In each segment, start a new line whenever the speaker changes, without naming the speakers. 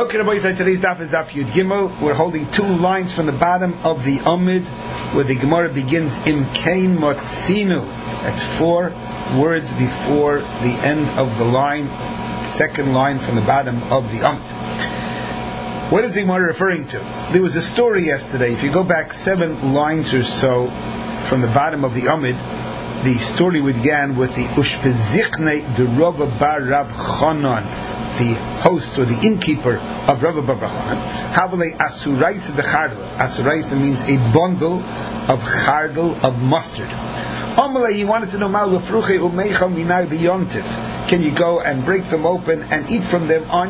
Okay, Rabbi Yisrael, today's daf is daf Yud Gimel. We're holding two lines from the bottom of the Amid, where the Gemara begins Imkein Motzinu. That's 4 words before the end of the line, second line from the bottom of the Amid. What is the Gemara referring to? There was a story yesterday. If you go back 7 lines or so from the bottom of the Amid, the story began with the Ushpezichne de Rava Bar Rav Chanan, the host or the innkeeper of Rava Bar Rav Chanan. Havale Asuraisa de Chardal. Asuraisa means a bundle of chardal, of mustard. Amalei, he wanted to know, can you go and break them open and eat from them on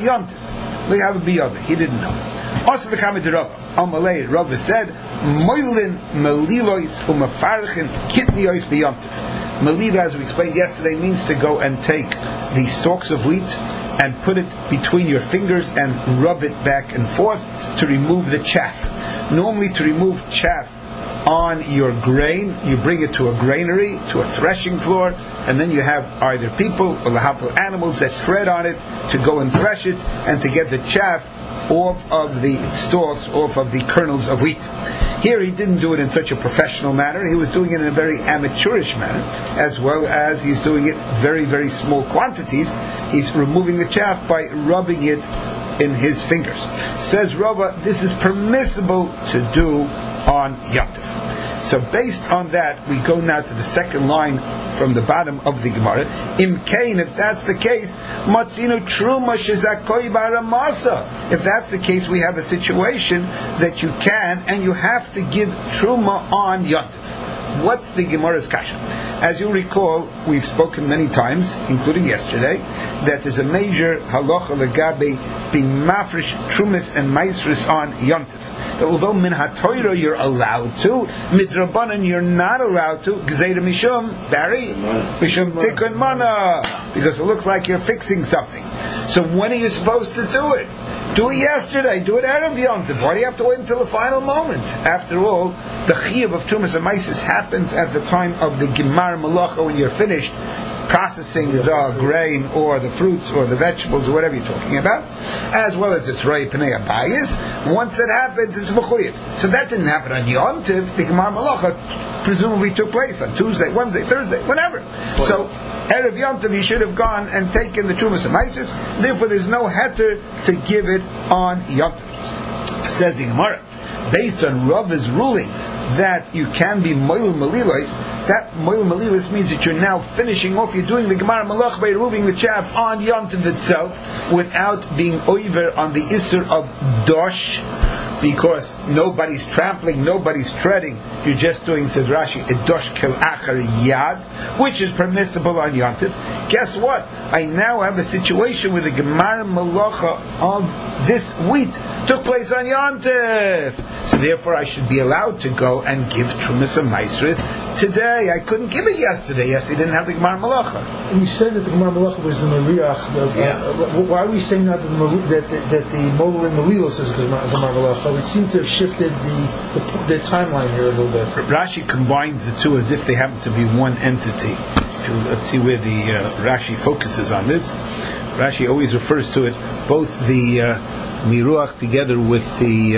Yontif? He didn't know. Also the Kamed Rava. Amalei, Rava said, Moilin melilois umafarchin kitniois b'yontif. Melila, as we explained yesterday, means to go and take the stalks of wheat and put it between your fingers and rub it back and forth to remove the chaff. Normally, to remove chaff on your grain, you bring it to a granary, to a threshing floor, and then you have either people or lahapal animals that tread on it to go and thresh it and to get the chaff off of the stalks, off of the kernels of wheat. Here he didn't do it in such a professional manner. He was doing it in a very amateurish manner, as well as he's doing it very, very small quantities. He's removing the chaff by rubbing it in his fingers. Says Rava, this is permissible to do on Yontif. So based on that, we go now to the second line from the bottom of the Gemara. Imkein, if that's the case, Matzino Truma Shezakoi Baramasa. If that's the case, we have a situation that you can and you have to give Truma on Yontif. What's the Gemara's kasha? As you recall, we've spoken many times, including yesterday, that there's a major halacha legabe being mafresh trumas and maisris on Yontif. That although min ha'toira you're allowed to, midrabanan you're not allowed to. Gzeira mishum Barry mishum tikun mana, because it looks like you're fixing something. So when are you supposed to do it? Do it yesterday. Do it erev Yontif. Why do you have to wait until the final moment? After all, the chiyuv of trumas and maisis happens at the time of the gemar malacha, when you're finished processing the grain or the fruits or the vegetables or whatever you're talking about, as well as it's rei pnei abayis. Once that happens, it's mechuyev. So that didn't happen on Yontif. The gemar malacha presumably took place on Tuesday, Wednesday, Thursday, whatever. So erev Yontif you should have gone and taken the trumas and maisis. Therefore, there's no heter to give it on Yontif. Says the Gemara, based on Rava's ruling that you can be moil melilos, that moil melilos means that you're now finishing off, you're doing the gemar malach by removing the chaff on Yontif itself without being over on the isser of dosh, because nobody's trampling, nobody's treading, you're just doing, says Rashi, a dosh kel achar yad, which is permissible on Yontif. Guess what? I now have a situation where the gemar malacha of this wheat took place on Yontif. So therefore I should be allowed to go and give trumas and maisris today. I couldn't give it yesterday. Yes, he didn't have the gemar malacha.
And you said that the gemar malacha was the mariach. Why are we saying that the molar and malilos is the gemar malacha? It seems to have shifted the timeline here a little bit.
Rashi combines the two as if they happen to be one entity. Let's see where the Rashi focuses on this. Rashi always refers to it, both the miruach together with the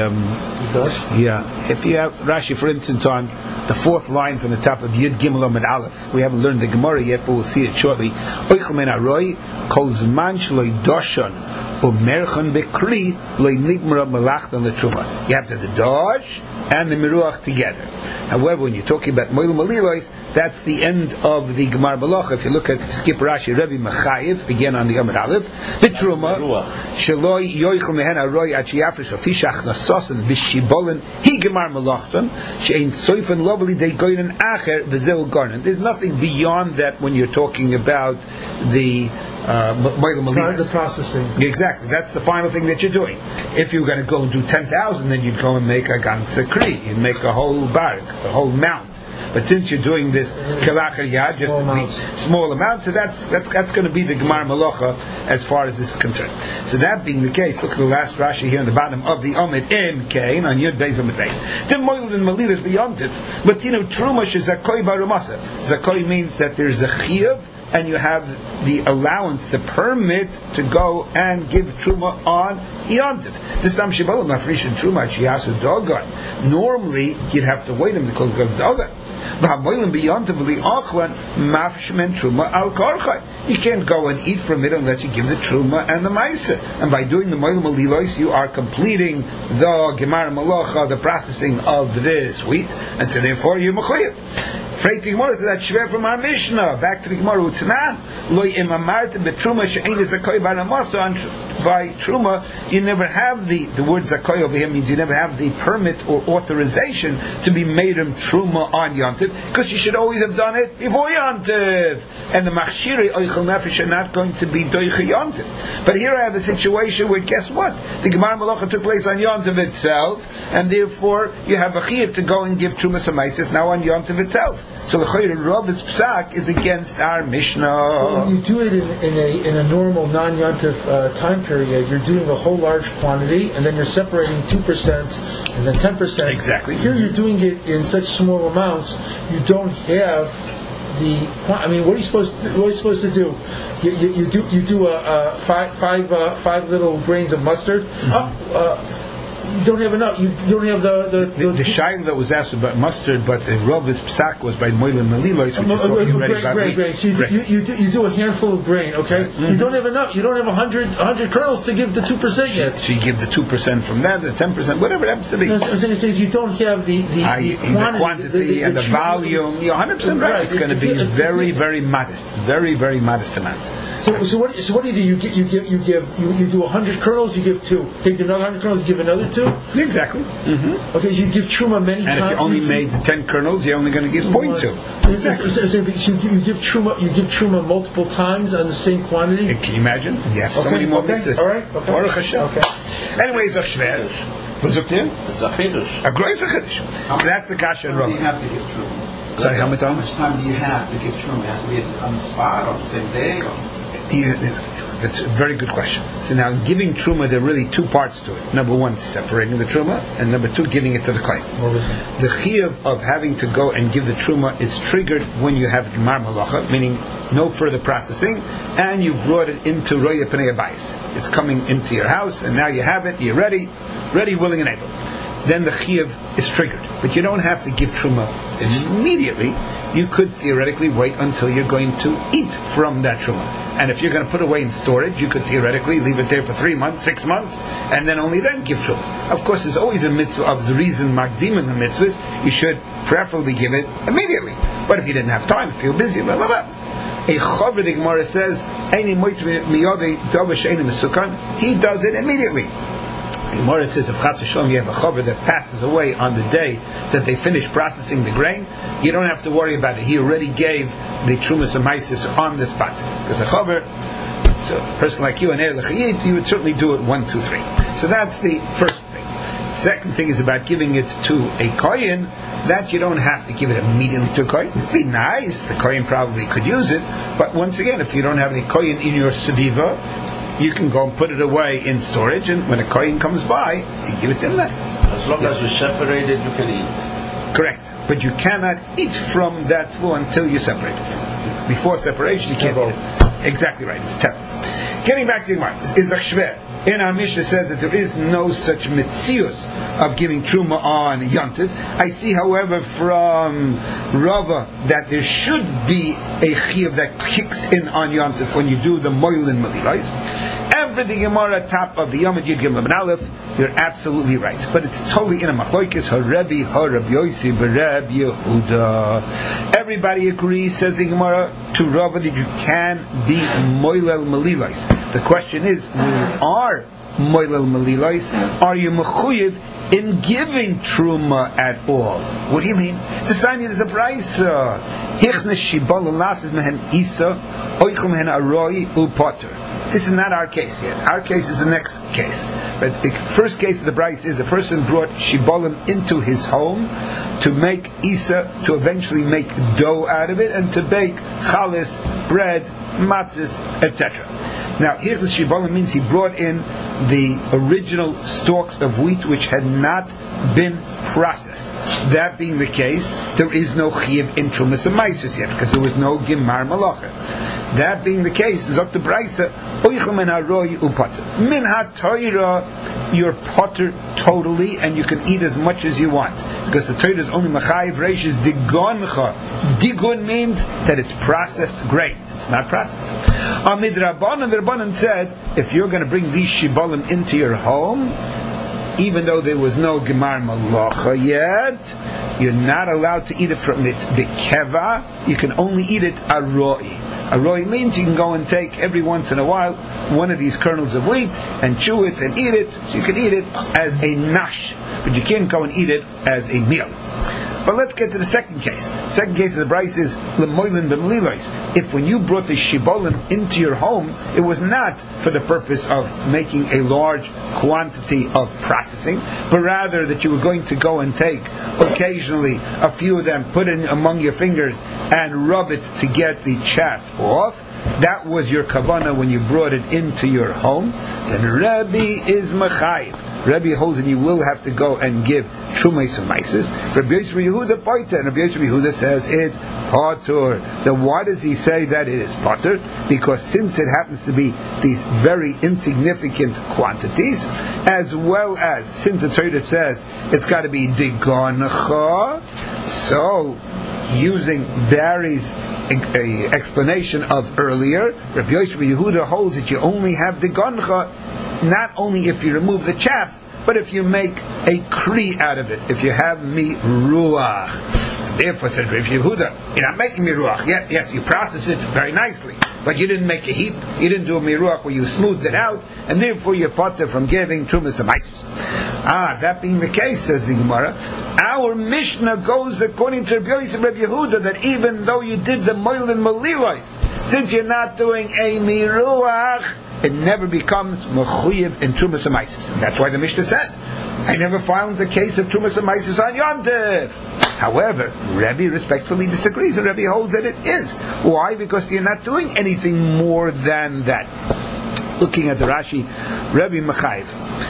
if you have Rashi, for instance, on the 4th line from the top of Yud Gimel Amud Aleph, we haven't learned the Gemara yet, but we'll see it shortly. Oichel men aroi kol zman shloi doshon umerchan bekri loy nigmara melachtan letruma. You have to have the dosh and the miruach together. However, when you're talking about moil malilos, that's the end of the gemar malacha. If you look at skip Rashi, Rebbe Mechayev again on the Amud Aleph, the truma shloi yoichel mehen aroi at sheyafresh afishach nasosen b'shibolin he gemar malachtan she'ein soifen lovely de goynen acher v'zeu garnen. There's nothing beyond that when you're talking about the
the processing.
Exactly, that's the final thing that you're doing. If you're going to go and do 10,000, then you'd go and make a ganze kri, you'd make a whole barg, a whole mound. But since you're doing this kalachar yad, just a small amount, so that's going to be the gemar malacha as far as this is concerned. So that being the case, look at the last Rashi here on the bottom of the Amid Kain on Yud Beis Amid Beis. The moiled and malilas beyontif, but truma shezakoi barumasa. Zakoi means that there's a chiyuv and you have the allowance, the permit to go and give truma on Yontif. Normally, you'd have to wait until the Dogan. You can't go and eat from it unless you give the truma and the maisa. And by doing the moilim alilois, you are completing the gemara malacha, the processing of this wheat, and so therefore you're mechuyev. Freit the Gemara, so that's shver from our Mishnah. Back to the Gemara, Utanan, loy imamart betruma she'ein zakoy baramasa. By truma, you never have the word zakoy over here means you never have the permit or authorization to be made him truma on Yontif, because you should always have done it before Yontif. And the machshiri oichel nefesh are not going to be doicha Yontif. But here I have a situation where, guess what? The Gemara Malacha took place on Yontif itself, and therefore you have a chiyuv to go and give truma samaisis now on Yontif itself. So the Chayr Rabbi's psak is against our Mishnah.
Well, when you do it in a normal non-Yontif time period, you're doing a whole large quantity, and then you're separating 2% and then 10%.
Exactly.
Here you're doing it in such small amounts, you don't have the. I mean, what are you supposed to do? You do five little grains of mustard. You don't have enough. You don't have the
shayla that was asked about mustard, but the Rav's psak was by moilin melilois, which is talking already about
grain. So you do a handful of grain. Okay, you don't have enough. You don't have 100 kernels to give the 2% yet.
So you give the 2% from that, the 10%, whatever it happens to be.
No, so it says you don't have the
quantity and the volume. You're 100% right. It's going to be very, very modest, very, very modest amounts.
So what do you do? You do 100 kernels, you give 2. Take another 100 kernels, you give another 2.
Exactly. Mm-hmm.
Okay, so you give truma many times.
And if you only made 10 kernels, you're only going to give 0.2.
Exactly. So you give truma multiple times on the same quantity.
Can you imagine? Yeah. So many more mitzvahs.
All right. Okay.
Anyways, a shver. Was it there?
It's a chidush.
A great chidush. So that's the kasha and
How much time do you have to give truma?
Sorry, how much time?
How much time do you have to give truma? It has to be on the spot, on the same day?
That's a very good question. So now, giving truma, there are really 2 parts to it. Number 1, separating the truma, and number 2, giving it to the kohen. The chiyuv of having to go and give the truma is triggered when you have gemar malacha, meaning no further processing, and you brought it into roya pnei abayis. It's coming into your house, and now you have it. You're ready, willing, and able. Then the chiyuv is triggered, but you don't have to give truma immediately. You could theoretically wait until you're going to eat from that truma. And if you're going to put away in storage, you could theoretically leave it there for 3 months, 6 months, and then only then give truma. Of course, there's always a mitzvah of the reason magdim in the mitzvahs. You should preferably give it immediately. But if you didn't have time, if you're busy, blah blah blah. A chaver, the Gemara says, he does it immediately. The Gemara says if Chas v'Shalom you have a chaver that passes away on the day that they finish processing the grain, you don't have to worry about it. He already gave the trumas and maisis on the spot. Because a chaver, a person like you, an er l'chayit, you would certainly do it 1, 2, 3. So that's the first thing. Second thing is about giving it to a kohen. That you don't have to give it immediately to a kohen. It'd be nice. The kohen probably could use it. But once again, if you don't have any kohen in your sediva, you can go and put it away in storage, and when a kohen comes by, you give it to them.
As long as you separate it, you can eat.
Correct. But you cannot eat from that tefillah until you separate it. Before separation, you can't eat it. Exactly right. It's terrible. Getting back to the Gemara, is a shver. In our Mishnah says that there is no such mitzius of giving truma on Yontif. I see, however, from Rava that there should be a chiyuv that kicks in on Yontif when you do the moilin malilais. Everything Gemara top of the Yom Yud Gimel Ben Aleph, you're absolutely right. But it's totally in a machloikis, Harebi, Harab Yosi, Bereb Yehuda. Everybody agrees, says the Gemara, to Rava that you can be moilel malilais. The question is, when you are moilel malilais, are you mechuyev in giving truma at all? What do you mean? The sign is a brayso. Hichnes shibal lasis mehen isa, oichem mehen aroi upoter. This is not our case yet. Our case is the next case. But the first case of the brayso is the person brought shibolim into his home to make isa, to eventually make dough out of it, and to bake chalis, bread, matzahs, etc. Now, Hichnas Shibolim means he brought in the original stalks of wheat which had not been processed. That being the case, there is no chiyuv in Trumas and Maisus yet, because there was no Gemar Malacha. That being the case, Zok the Braisa, Oichel men haroy upater. Min ha-toira, you're potter totally, and you can eat as much as you want. Because the Torah is only machayiv reishis digoncha. Digun means that it's processed grain. It's not processed. Amid Rabbanan, the Rabbanan said, if you're going to bring these shibolim into your home, even though there was no Gemar Malacha yet, you're not allowed to eat it from it bikeva. You can only eat it aroi. Aroi means you can go and take every once in a while one of these kernels of wheat and chew it and eat it. So you can eat it as a nash, but you can't go and eat it as a meal. But let's get to the second case. The second case of the Bryce is lemoilin b'mlilois. If when you brought the shibolim into your home, it was not for the purpose of making a large quantity of processing, but rather that you were going to go and take occasionally a few of them, put it among your fingers, and rub it to get the chaff off. That was your kavanah when you brought it into your home. Then Rabbi is mechayiv. Rabbi holds that you will have to go and give Shumais and Maisus. Rabbi Yosef Yehuda Poiter, and Rabbi Yosef Yehuda says it's Potter. Then why does he say that it is Potter? Because since it happens to be these very insignificant quantities, as well as since the Torah says it's got to be Digoncha, so using Barry's explanation of earlier, Rabbi Yosef Yehuda holds that you only have Digoncha not only if you remove the chaff, but if you make a kri out of it, if you have miruach. Therefore, said Rabbi Yehuda, you're not making miruach. Yes, you process it very nicely, but you didn't make a heap. You didn't do a miruach where you smoothed it out, and therefore you're potter from giving trumas and maisus. That being the case, says the Gemara, our Mishnah goes according to Rabbi Yosef Rabbi Yehuda that even though you did the moilin malilois, since you're not doing a miruach, it never becomes mechuyev in trumas and maisus. That's why the Mishnah said, I never found the case of trumas and maisus on Yontif. However, Rabbi respectfully disagrees, and Rabbi holds that it is. Why? Because you're not doing anything more than that. Looking at the Rashi, Rabbi Mechayiv,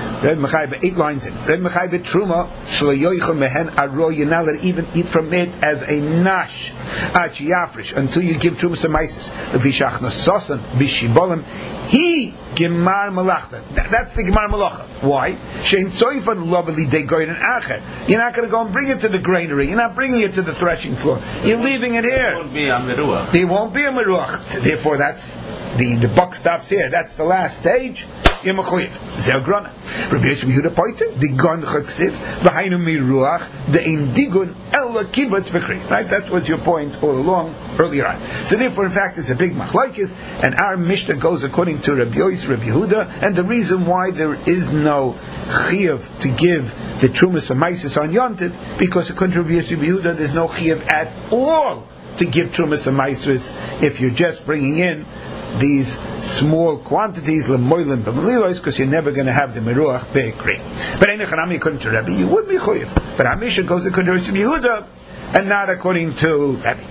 8 lines in. Rabbi Mechayiv truma shlo yoichel mehen aro, you're not allowed to even eat from it as a nash achi yafresh until you give trumas and maisus. V'shach nososan b'shibolim he gemar malachta. That's the gemar malacha. Why? Shein soifan lovely de goyin acher. You're not going to go and bring it to the granary. You're not bringing it to the threshing floor. You're leaving it here. There won't be a meruach. Therefore, that's the buck stops here. That's the last stage. You're mechuyev. Zer grana. Rabbi Yosef Yehuda Poiter digon chaksiv v'hainu miruach de'in digun ela kibbutz v'kri. Right. That was your point all along earlier on. So therefore, in fact, it's a big machlokes, and our Mishnah goes according to Rabbi Yosef, Rabbi Yehuda, and the reason why there is no chiyuv to give the trumas and maisus on Yontif, because according to Rabbi Yosef, Rabbi Yehuda, there's no chiyuv at all to give trumas and maisus if you're just bringing in these small quantities lemoilin b'malilos, because you're never going to have the meruach be'ekri. But according to Rabbi, you would be chuyev. But our Mishnah goes according to Rabbi Yehuda, and not according to Rabbi.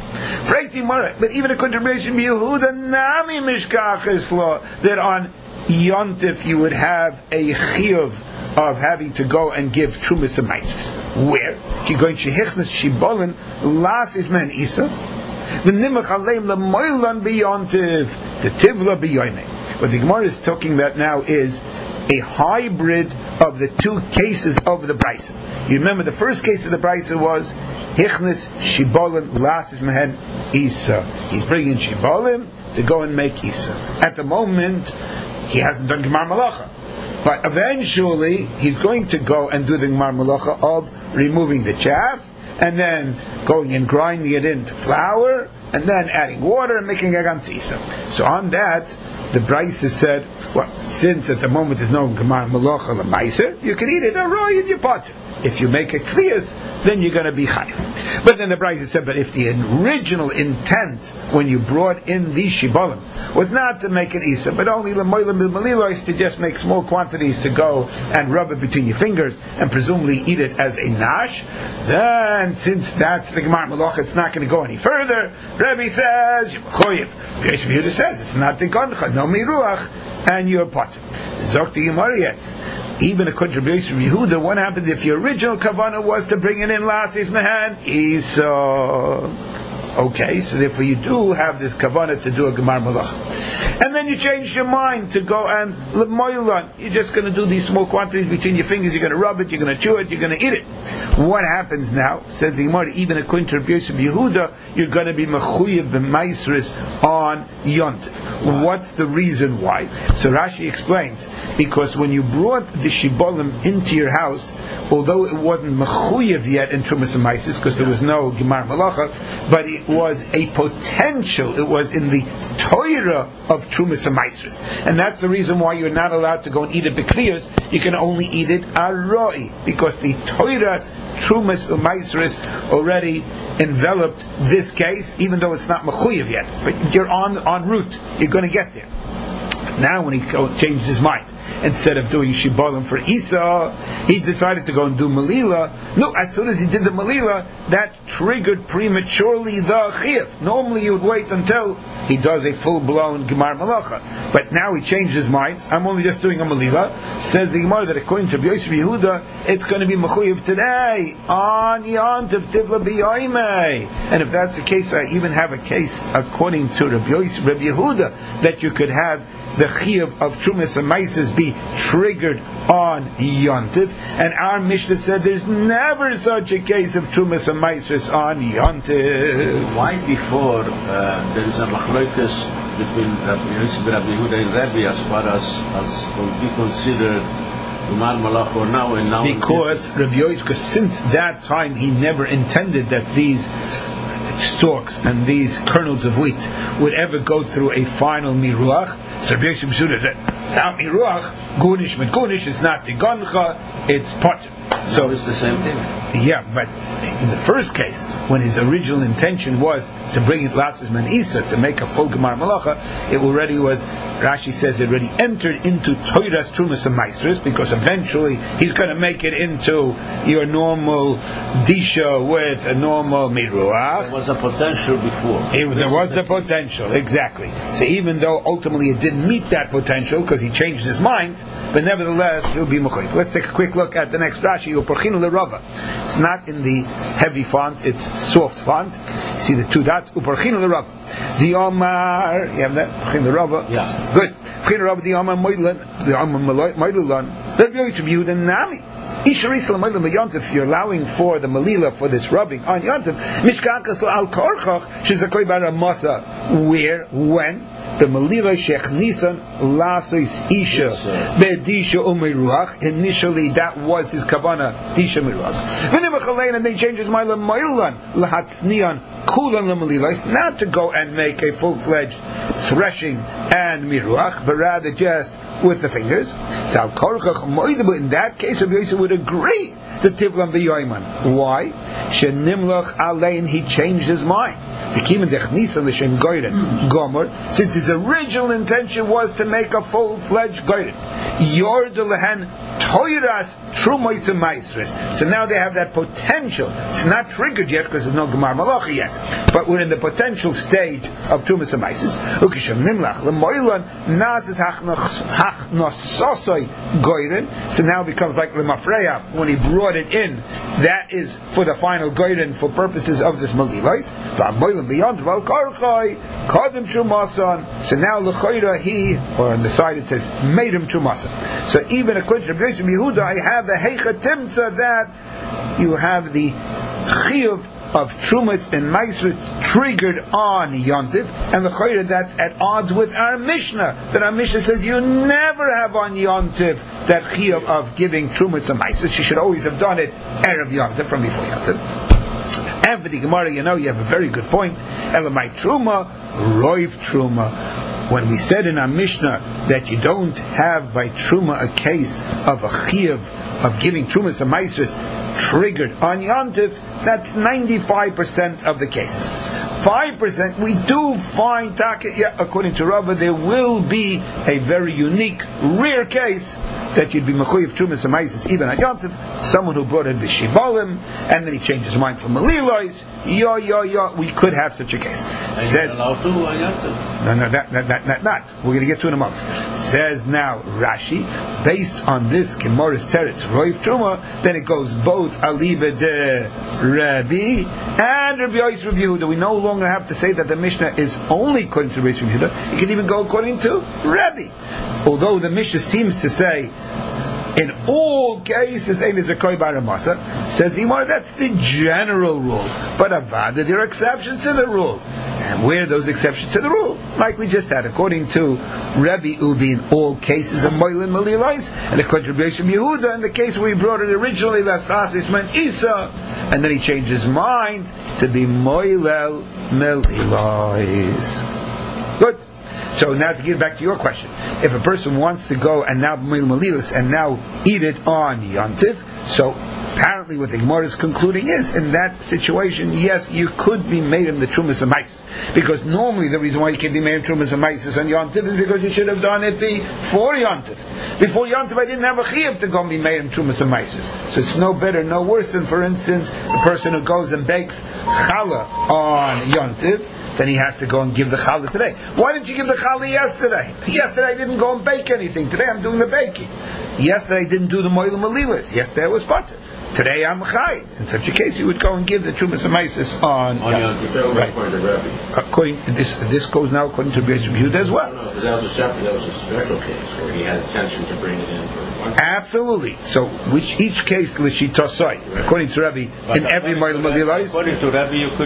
But even according to Rabbi Yehuda, nami mishkach is law that on Yontif you would have a chiyuv of having to go and give trumas and maisus. Where? Ki going shehichnas shibolin las is man isa. The nimach aleim lemoilan b'yontiv, the tivla b'yoyne. What the Gemara is talking about now is a hybrid of the two cases of the Brisa. You remember the first case of the Brisa was hichnas shibolim lasis mehen isa. He's bringing shibolim to go and make isa. At the moment, he hasn't done Gemar Malacha. But eventually, he's going to go and do the Gemar Malacha of removing the chaff, and then going and grinding it into flour, and then adding water and making a gantzisa. So on that, the Brisa said, well, since at the moment there's no Gemar Malacha l'maiser, you can eat it aroi in your pot. If you make a kliyas, then you're going to be chayiv. But then the Brisa said, but if the original intent when you brought in these shibolim was not to make an isa, but only l'moilim b'malilos, to just make small quantities to go and rub it between your fingers and presumably eat it as a nash, then since that's the Gemara Malach, it's not going to go any further. Rabbi says, Yehuda says it's not the gancha, no miruach, and you're potter. Zok the Gemara yet. Even a contribution from Yehuda, what happens if your original kavanah was to bring it in lasis mehan? Isa. Okay, so therefore you do have this kavanah to do a gemar malach, and then you change your mind to go and l'moilan. You're just going to do these small quantities between your fingers. You're going to rub it. You're going to chew it. You're going to eat it. What happens now? Says the Gemara. Even according to Rabbi Yosef Yehuda, you're going to be mechuyev b'maisris on yontif. What's the reason why? So Rashi explains, because when you brought the shibolim into your house, although it wasn't mechuyev yet in trumas and maisis because there was no gemar malacha, but it was a potential. It was in the Torah of trumas and maisris, and that's the reason why you're not allowed to go and eat it b'kfiyos. You can only eat it aroi, because the Torah's trumas and maisris already enveloped this case, even though it's not mechuyev yet. But you're en route. You're going to get there. Now, when he changed his mind, instead of doing shibolim for Isa, he decided to go and do Melila. No, as soon as he did the Melila, that triggered prematurely the Chiyuv. Normally you would wait until he does a full-blown Gemar Malacha. But now he changed his mind. I'm only just doing a Melila. Says the Gemara that according to Rabbi Yosef Yehuda, it's going to be Mechuyev today, on Yontif Tivla B'Yoimei. And if that's the case, I even have a case according to Rabbi Yehuda, that you could have the Chiyuv of Trumas and Maises be triggered on Yontif, and our Mishnah said there's never such a case of Trumas and Maises on Yontif.
Why before there is a machlokas between Rabbi Yosef and Rabbi Yehuda and Rabbi as far as will be considered Gemar Malach or now and now?
Because Rabbi Yosef, because since that time he never intended that these stalks and these kernels of wheat would ever go through a final miruach. So Rabbi Yosef said, now miruach, gunish mit gunish is not the gancha, it's potter.
So it's the same thing.
Yeah, but in the first case, when his original intention was to bring it lasis man isa, to make a full gemar malacha, it already was, Rashi says, it already entered into Toiras Trumas and Maestros, because eventually he's going to make it into your normal disha with a normal miruach.
There was a potential before.
There was the potential, exactly. So even though ultimately it didn't meet that potential because he changed his mind, but nevertheless he'll be mechuyev. Let's take a quick look at the next Rashi. Uporchinu l'rava. It's not in the heavy font; it's soft font. You see the two dots. Uporchinu l'rava. The Omar, you have that? Uporchinu l'rava.
Yeah.
Good. Uporchinu l'rava. The Omar moilan. The Omar moilan. That goes to Yehuda Nami. If you're allowing for the Melila for this rubbing on Yontif, Mishkakas al Korchach, she's a Koibara Masa. Where? When? The Melila Shech Nisan Lasois Isha Bedisha Umiruach. Initially, that was his Kavana, Disha Miruach. And they changed his Mailan Mailan Lahatznian Kulan Melila, not to go and make a full-fledged threshing and Miruach, but rather just with the fingers. In that case, Rabbi Yosef would agree to Tivlan B'Yoiman. Why? Shenimlach Alein, he changed his mind. Since his original intention was to make a full-fledged goyren. Yordulehen Toiras Trumois and Maisris. So now they have that potential. It's not triggered yet because there's no Gemar Malachi yet. But we're in the potential stage of Trumois and Maisris. Ukishem Nimlach L'moilan Nazis Hachnososoi Goyren. So now it becomes like L'mafreya when he brought it in. That is for the final Goyren for purposes of this Malilais. Beyond Valkarchai Kadim Trumasan. So now L'choira he, or on the side it says made him Trumasan. So even according to Rabbi Yehuda, I have the Heicha Timtza that you have the Chiyuv of Trumas and Maisrit triggered on Yontif, and the Chayra that's at odds with our Mishnah, that our Mishnah says you never have on Yontif that Chiyuv of giving Trumas and Maisrit. You should always have done it Erev Yontif, from before Yontif. And for the Gemara, you have a very good point. Elamai Truma, Roiv Truma. When we said in our Mishnah that you don't have by Truma a case of a Chiyuv of giving Trumas and Maisris triggered on Yontif, that's 95% of the cases. 5% we do find according to Rava there will be a very unique, rare case that you'd be mechuyev trumas amaisis even on Yontif, someone who brought in b'shibolim and then he changed his mind from malilois. We could have such a case. Says, not. We're going to get to in a moment. Says now Rashi, based on this Gemara's teretz roiv truma, then it goes both aliba de Rabbi and Rabbi Yosef Rabbi Yehuda. We no longer have to say that the Mishnah is only according to Rabbi Yehuda. It can even go according to Rabbi. Although the Mishnah seems to say in all cases, ein zakoi baramasa, says Imar, that's the general rule. But avada, there are exceptions to the rule. And where are those exceptions to the rule? Like we just had, according to Rabbi Ubi, in all cases of Moilin Malilais, and according to Rabbi Yehuda, in the case where he brought it originally, Lasasis Man Isa, and then he changed his mind to be Moilel Malilais. Good. So now to get back to your question, if a person wants to go and now malilas and now eat it on Yontif, so apparently what the Gemara is concluding is, in that situation, yes, you could be made in the Trumas Amaisis. Because normally the reason why you can be made in Trumas Amaisis on Yontif is because you should have done it before Yontif. Before Yontif I didn't have a chiyuv to go and be made in Trumas Amaisis. So it's no better, no worse than, for instance, a person who goes and bakes challah on Yontif, then he has to go and give the challah today. Why didn't you give the challah yesterday? Yesterday I didn't go and bake anything. Today I'm doing the baking. Yesterday I didn't do the moil malilas. Yesterday I was butter. Today I'm chai. In such a case, you would go and give the trumas amaisis on Yontif. Right. According to this goes now according to Rabbi Yehuda as well.
No, that was a special case where he had intention to bring it in for one.
Absolutely. So, each case l'shitosai, according to Rabbi, in every moil malilais.
According to Rabbi, you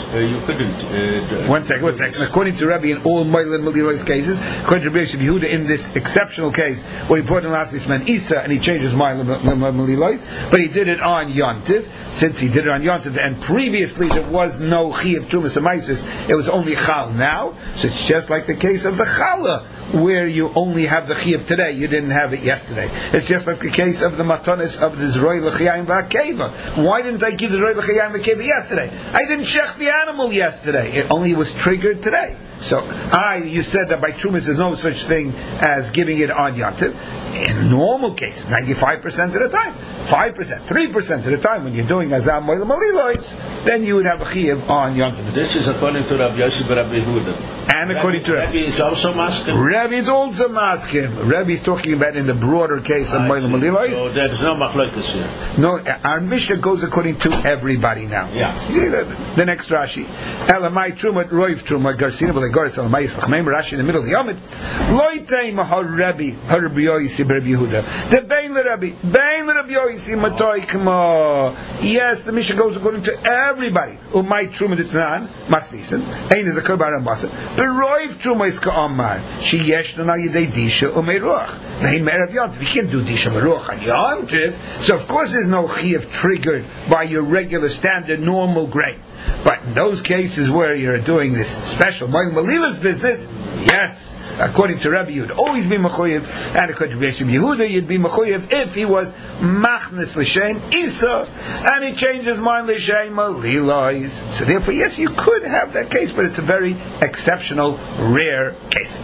couldn't.
One second. According to Rabbi, in all moil malilais cases, according to Rabbi Yehuda, in this exceptional case where he brought in last man Isa and he changed his moil malilais, but he did it on Yontif. Since he did it on Yontif, and previously there was no chi of trumas amaisis, it was only chal now. So it's just like the case of the challah, where you only have the chi of today, you didn't have it yesterday. It's just like the case of the matanis of the zroy l'chayim v'akeva. Why didn't I give the zroy l'chayim v'akeva yesterday? I didn't shech the animal yesterday. It only was triggered today. So, you said that by trumas there's no such thing as giving it on Yontif. In normal cases, 95% of the time, 5%, 3% of the time, when you're doing azam moil malilois, then you would have a chiyuv on Yontif.
This is according to Rabbi Yosef Rabbi Yehuda.
And according to
Rabbi is also masking.
Rabbi is also masking. Rabbi is talking about in the broader case of moil malilois.
So there's no machlokes here.
No, our Mishnah goes according to everybody now.
Yeah.
The next Rashi, Elamai trumat roiv trumat garsina. Rashi in the middle of the Yomid. Loitei mahar Rabbi Yosi Rabbi Yehuda. The Bein Rabbi Yosi Matoi Kama. Yes, the Mishnah goes according to everybody. Umay Truma Ditnan Masnisen. Ein is a Korban Ambasa. Beroiv Truma is Ka'amar. She Yeshna Na Yidei Disha Umay Ruach. Nein Merav Yontif. You can't do Disha Meruach on Yontif. So of course there's no chiyuv triggered by your regular standard normal grain. But in those cases where you're doing this special Moil Malilas business, yes, according to Rabbi, you'd always be mechuyev, and according to Rabbi Yehuda, you'd be mechuyev if he was machnes l'shem Isa, and he changed his mind l'shem Malilais. So therefore, yes, you could have that case, but it's a very exceptional, rare case.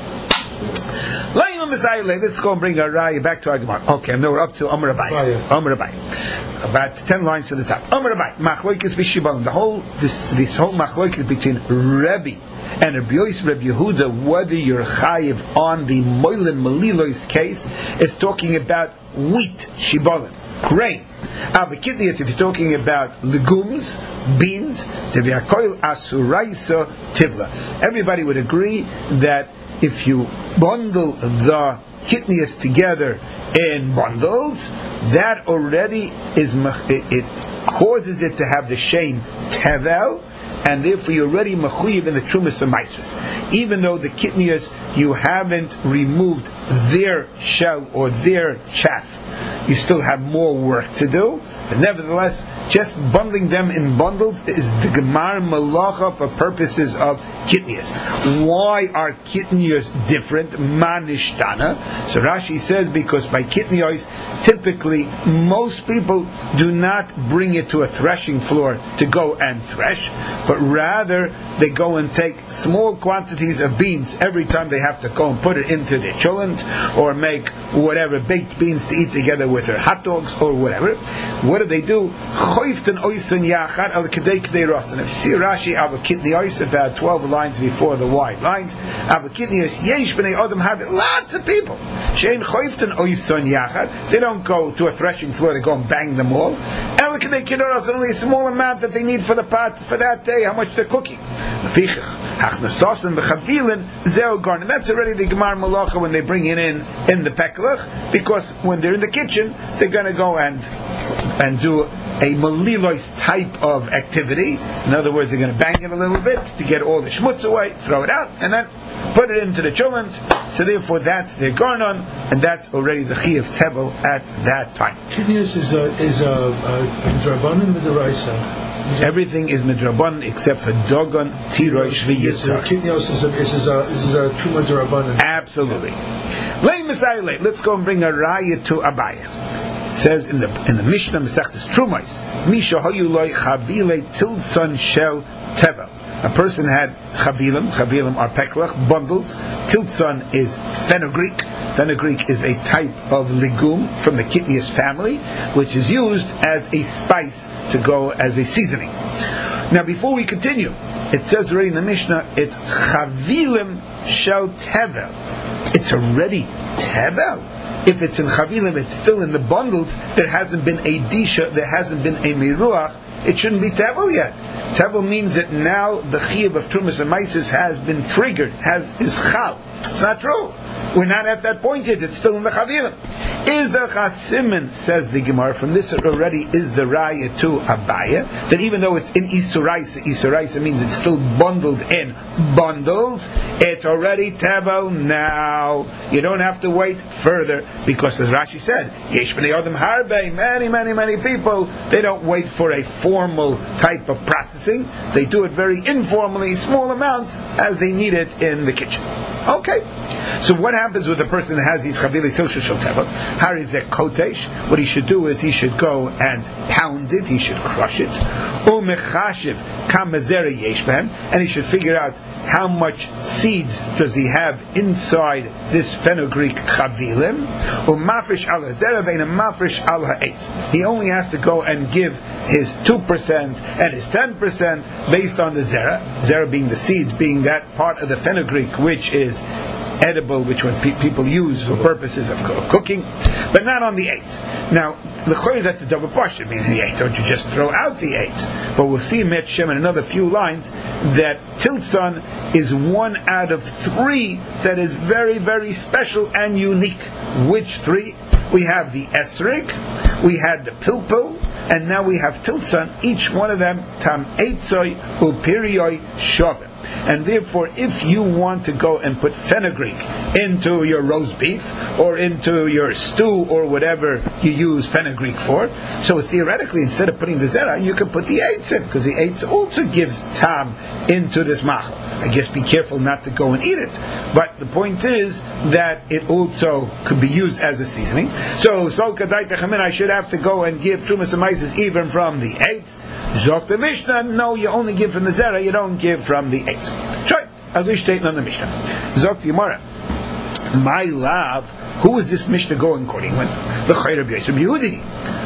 Let's go and bring our raya back to our Gemara. Okay, now we're up to Amar Abai. About 10 lines to the top. Amar Abai, Machloikis v'Shibalim. This whole Machloikis between Rabbi and Rabbi Yosef Rabbi Yehuda, whether you're chayiv on the Moilin Malilois case, is talking about wheat, Shibalim, grain. If you're talking about legumes, beans, asuraisa tivla. Everybody would agree that if you bundle the kitnias together in bundles, that already is it causes it to have the shame tevel, and therefore you're already mechuyev in the trumas amaisros. Even though the kitnias you haven't removed their shell or their chaff. You still have more work to do, but nevertheless, just bundling them in bundles is the gemar malacha for purposes of kitnius. Why are kitnius different? Manishtana. So Rashi says because by kitnios, typically most people do not bring it to a threshing floor to go and thresh, but rather they go and take small quantities of beans every time they have to go and put it into their cholent or make whatever baked beans to eat together with their hot dogs or whatever. What do they do? And if you see Rashi, about 12 lines before the wide lines, lots of people. They don't go to a threshing floor to go and bang them all. Only a small amount that they need for the pot for that day, how much they're cooking. And that's already the Gemar Malacha when they bring it in the peklach, because when they're in the kitchen, they're going to go and do a malilois type of activity. In other words, they're going to bang it a little bit to get all the schmutz away, throw it out, and then put it into the chulent. So therefore, that's their garnon, and that's already the chi of tevel at that time.
Kitnius is a midrabanan midoraisa.
Everything is midrabanan except for dogon, tirosh, v'yitzar.
Kitnius is a truma midrabanan.
Absolutely. Let's go and bring a raya to Abaye. It says in the Mishnah Masechtas Trumos, Misha hayuloi chavile tilson shel tevel. A person had chavilim are peklach, bundles. Tilson is fenugreek. Fenugreek is a type of legume from the kitnius family, which is used as a spice to go as a seasoning. Now, before we continue, it says already in the Mishnah, it's chavilim shel tevel. It's already tevel. If it's in chavilim, it's still in the bundles. There hasn't been a disha, there hasn't been a miruach. It shouldn't be tevel yet. Tevel means that now the chiyuv of trumas and maisus has been triggered, is chal. It's not true. We're not at that point yet. It's still in the chavilim. Is the chasimin, says the Gemara, from this already is the raya to Abaye, that even though it's in Isuraisa means it's still bundled in bundles, it's already tevel now. You don't have to wait further, because as Rashi said, Yesh b'nei Adam harbe, many people, they don't wait for a formal type of processing. They do it very informally, small amounts, as they need it in the kitchen. Okay. So what happens with a person that has these chavili tilshus shel tevel? Harizek kotesh. What he should do is he should go and pound it. He should crush it. Umechashiv kam mezera yesh behem, and he should figure out how much seeds does he have inside this fenugreek chavilim. Umafresh al hazera vein umafresh al ha'etz. He only has to go and give his 2% and his 10% based on the zera. Zera being the seeds, being that part of the fenugreek which is edible, which people use for purposes of cooking, but not on the eights. Now, that's a double question. I mean, don't you just throw out the eights? But we'll see in Shem in another few lines that tilson is 1 out of 3 that is very, very special and unique. Which 3? We have the esrik, we had the pilpul, and now we have tilson. Each one of them tam eitzoi upirioi shovim. And therefore, if you want to go and put fenugreek into your roast beef or into your stew or whatever you use fenugreek for, so theoretically, instead of putting the zera, you can put the eitz in, because the eitz also gives tam into this machal. I guess be careful not to go and eat it. But the point is that it also could be used as a seasoning. So, sol kadai techamin, I should have to go and give trumas and maises even from the eitz. Zok the Mishnah, no, you only give from the zera, you don't give from the eitz. Try, as we state on the Mishnah. Zok the Gemara, my love, who is this Mishnah going according with? The Chayr of Yisrael Yehudi.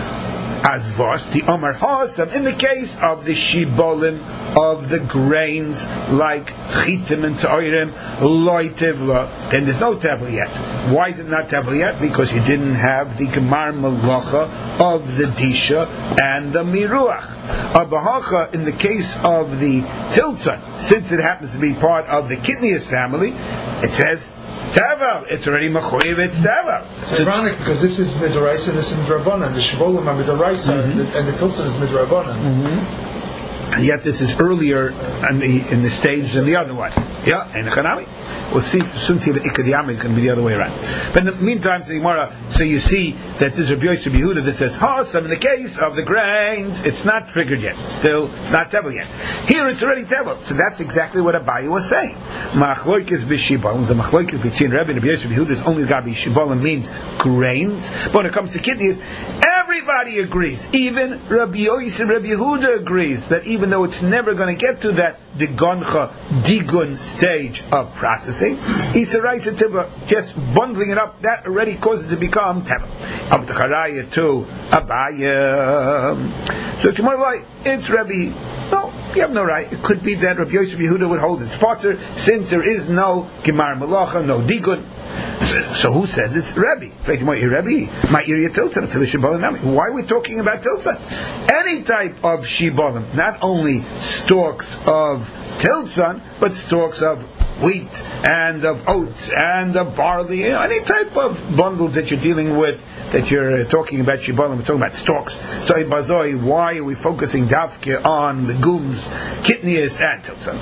As vos the Omar Hasam, in the case of the shibolim, of the grains like chitim and tzairim, loy tivla, then there's no tevel yet. Why is it not tevel yet? Because you didn't have the gemar malacha of the disha and the miruach. Abahacha, in the case of the tilson, since it happens to be part of the kitnius family, it says tevel. It's already mechoyev. It's tevel.
It's ironic because this is midoraisa, this is midrabanan. The shibolim are midoraisa, and the tilson is midrabanan.
And yet this is earlier in the stage than the other one. Yeah, and Chanami. We'll soon see that Ikadiyama is going to be the other way around. But in the meantime, the Gemara, so you see that this Rabbi Yosef Yehuda that says, in the case of the grains, it's not triggered yet. Still not tevel yet. Here it's already tevel. So that's exactly what Abaye was saying. Machloikis b'shibalim. The machloikis between Rabbi and Rabbi Yosef Yehuda is only Gabi Shibalim means grains. But when it comes to kidneys, everybody agrees. Even Rabbi Yosef and Rabbi Yehuda agrees that even though it's never going to get to that digun stage of processing, Isaraisa Tiva, just bundling it up, that already causes it to become Teva. Abdacharaya to Abaye. So tomorrow, it's Rabbi. No, you have no right. It could be that Rabbi Yosef Yehuda would hold its potter, since there is no Gemar Malacha, no Digun. So who says it's Rebbe? Why are we talking about Tiltzan? Any type of Shibolim, not only stalks of Tiltzan, but stalks of wheat and of oats and of barley, any type of bundles that you're dealing with, that you're talking about Shibolim, we're talking about stalks. So Bazoi, why are we focusing Davke on legumes, kidneys, and Tiltzan?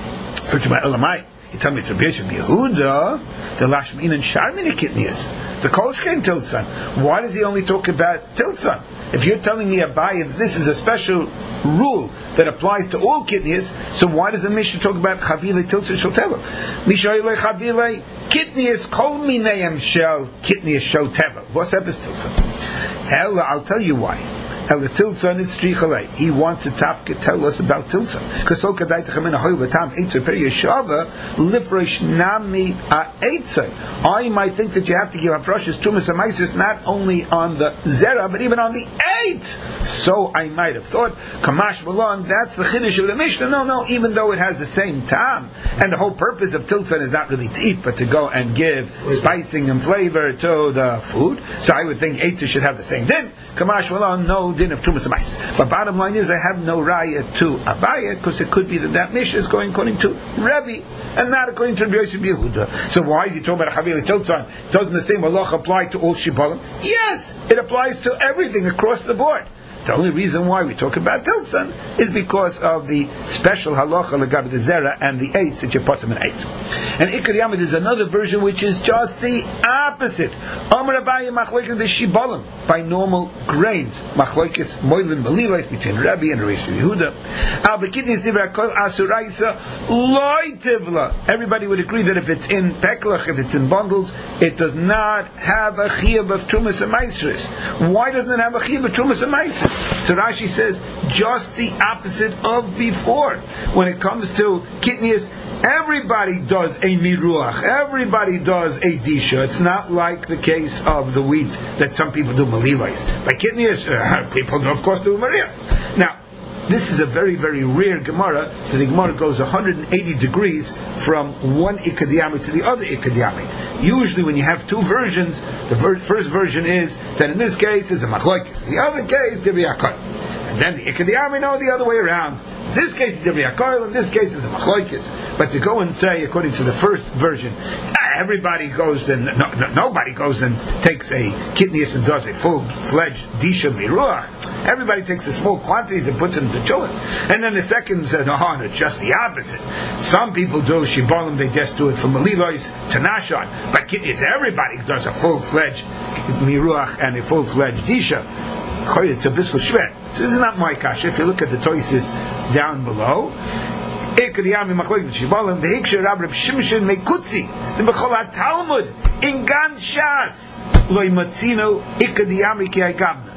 You tell me it's Rabbi Yosef Yehuda, the Lashmin and Sharmin kidneys, the Kolshkein Tiltzan. Why does he only talk about Tiltzan? If you're telling me Abaye that this is a special rule that applies to all kidneys, so why does the Mishnah talk about Chavile Tiltzan Shel Teva? Mishayle Chavile kidneys Kol Mineim Shel Kidneys Shel Teva. What's up is Tiltzan? Ella, I'll tell you why. The Tiltzan is Strichale. He wants to tell us about Tiltzan. Because so kadai tachamina hoyu v'tam eitzay per yeshava lifresh nami eitzay. I might think that you have to give afroshes trumas and meises not only on the zera but even on the eight. So I might have thought kamash v'lon. That's the chiddush of the Mishnah. No. Even though it has the same tam, and the whole purpose of Tiltzan is not really to eat, but to go and give spicing and flavor to the food. So I would think eitzay should have the same din. Kamash v'lon, no din of trumas and meises. But bottom line is, I have no raya to Abaye because it could be that Mishnah is going according to Rebbe and not according to Rabbi Yosef Yehuda. So why is he talking about Chavile Tiltzan? Doesn't the same halacha apply to all Shibolim? Yes, it applies to everything across the board. The only reason why we talk about Tiltzan is because of the special halacha legabe the zera and the eights that you put them in eight. And Ikar Yamid is another version which is just the opposite. Amar Abaye machloikis b'shibolim, by normal grains. Machloikis moilin b'lilos between Rabbi and Rabbi Yehuda. Al b'kidnis divrei kol asuraisa loy tivla. Everybody would agree that if it's in peklach, if it's in bundles, it does not have a chiyuv of trumas and meisres. Why doesn't it have a chiyuv of trumas and meisres? So Rashi says just the opposite of before. When it comes to kidneys, everybody does a miruach, everybody does a disha. It's not like the case of the wheat that some people do malivais. By kidneys, people of course do Maria. Now, this is a very, very rare Gemara. The Gemara goes 180 degrees from one Ikadiyami to the other Ikadiyami. Usually when you have two versions, the first version is that in this case is a Machlokes. The other case, Divrei HaKol. And then the Ikadiyami know the other way around. This case is Divrei HaKol, in this case is the Machlokes. But to go and say, according to the first version, everybody goes and nobody goes and takes a kidneys and does a full-fledged disha miruach. Everybody takes the small quantities and puts it into children. And then the second says, no, it's just the opposite. Some people do shibolim, they just do it from malilois to nashon. But kidneys, everybody does a full-fledged miruach and a full-fledged disha. It's a bissel shver. So this is not my kasha. If you look at the toises down below, Ikadiyami Machlokes Shibolim, the Hiksher Rab Shimshon Mekutzi, the Bechol Talmud in Gan Shas, Loi Matzino Ikadiyami Ki Agam.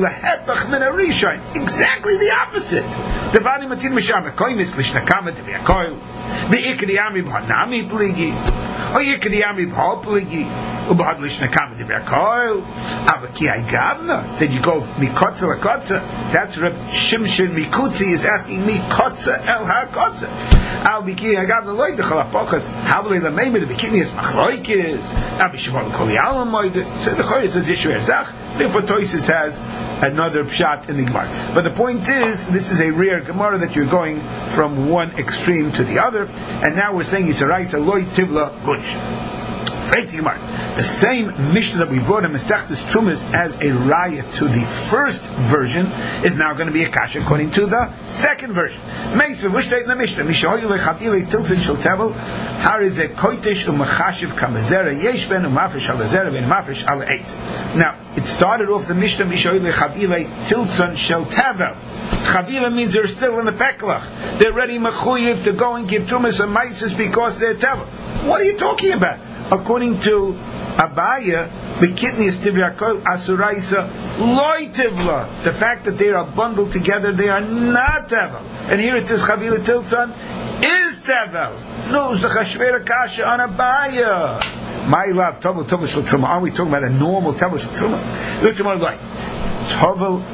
Exactly the opposite. Devani matin misham koimis lishnakama to be a coil. The ikadiyami b'hanami pligi, or ikadiyami b'hal pligi, ubahad lishnakama to be a coil. Avaki agavna. Then you go mikotza lakotza. That's Reb Shimshon Mikutzi is asking me kotza el hakotza. Al biki agavna loy dechal apochas. Havle lameim the bikini is machloikis. Abishval koli alam moides. So the choy says Yeshua Zach. Therefore Toises has another pshat in the Gemara. But the point is, this is a rare Gemara that you're going from one extreme to the other, and now we're saying Yisaraisa loy tivla gunsh. The same Mishnah that we brought in Masechtas Trumas as a raya to the first version is now going to be a kasha according to the second version. Meisa, which state in the Mishnah? Mishahoyu lechabile tiltzin shel tevel. How is it koitesh umachashiv kamazera yeshben umafresh al zera ben mafresh al eight? Now it started off the Mishnah Mishahoyu lechabile tiltzin shel tevel. Chavila means they're still in the peklach. They're ready mechuyev to go and give trumas and maises because they're tevel. What are you talking about? According to Abaya, the kitnius tivyakol asuraisa loy tivla. The fact that they are bundled together, they are not tevel. And here it says Chavila Tiltzan is tevel. No, it's the Chashvera Kasha on Abaya. My love, Tovel Shel Truma. Are we talking about a normal Tovel Shel Truma? Look to my light. Tovel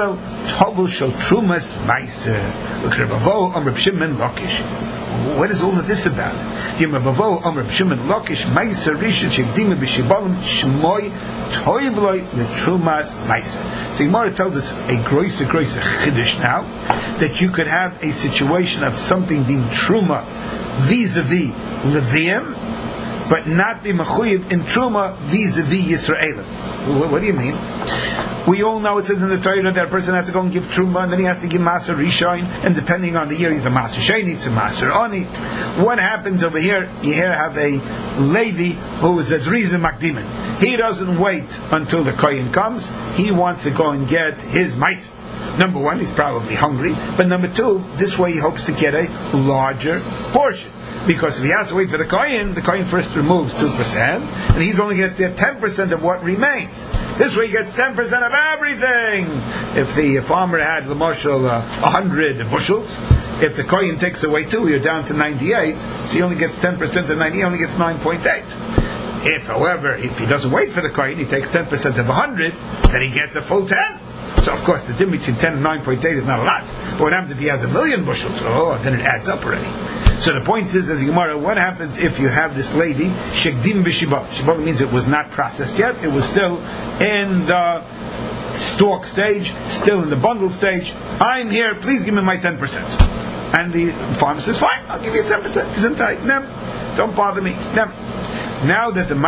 Shel Trumas Meiser. Look at Rabavo on Reb Shimon Lakish. What is all of this about? Yemavavo Amr Shimon Lakish Meiser Rishon Shekdima B'Shibalim Shmoy Toivloi L'Trumas Meiser. So Gemara tells us a grosser chiddush now that you could have a situation of something being truma vis-a-vis Levium, but not be mechuyev in truma vis-a-vis Yisraelim. What do you mean? We all know it says in the Torah that a person has to go and give truma, and then he has to give maser rishon, and depending on the year, he's a maser sheni, it's a maser oni. What happens over here? You here have a Levi who is as reason makdimin. He doesn't wait until the kohen comes. He wants to go and get his maser. Number one, he's probably hungry, but number two, this way he hopes to get a larger portion. Because if he has to wait for the kohen first removes 2%, and he's only going to get 10% of what remains. This way he gets 10% of everything. If the farmer had, the marshal, 100 bushels, if the kohen takes away 2, you're down to 98, so he only gets 10% of 90, he only gets 9.8. If, however, if he doesn't wait for the kohen, he takes 10% of 100, then he gets a full 10. So of course the difference between 10 and 9.8 is not a lot. But what happens if he has 1,000,000 bushels? Oh, then it adds up already. So the point is, as Gemara, what happens if you have this lady, shekdim b'shibah? Shibah means it was not processed yet, it was still in the stalk stage, still in the bundle stage. I'm here, please give me my 10%. And the farmer says, fine, I'll give you 10%. Isn't right? No, don't bother me. No. Now that the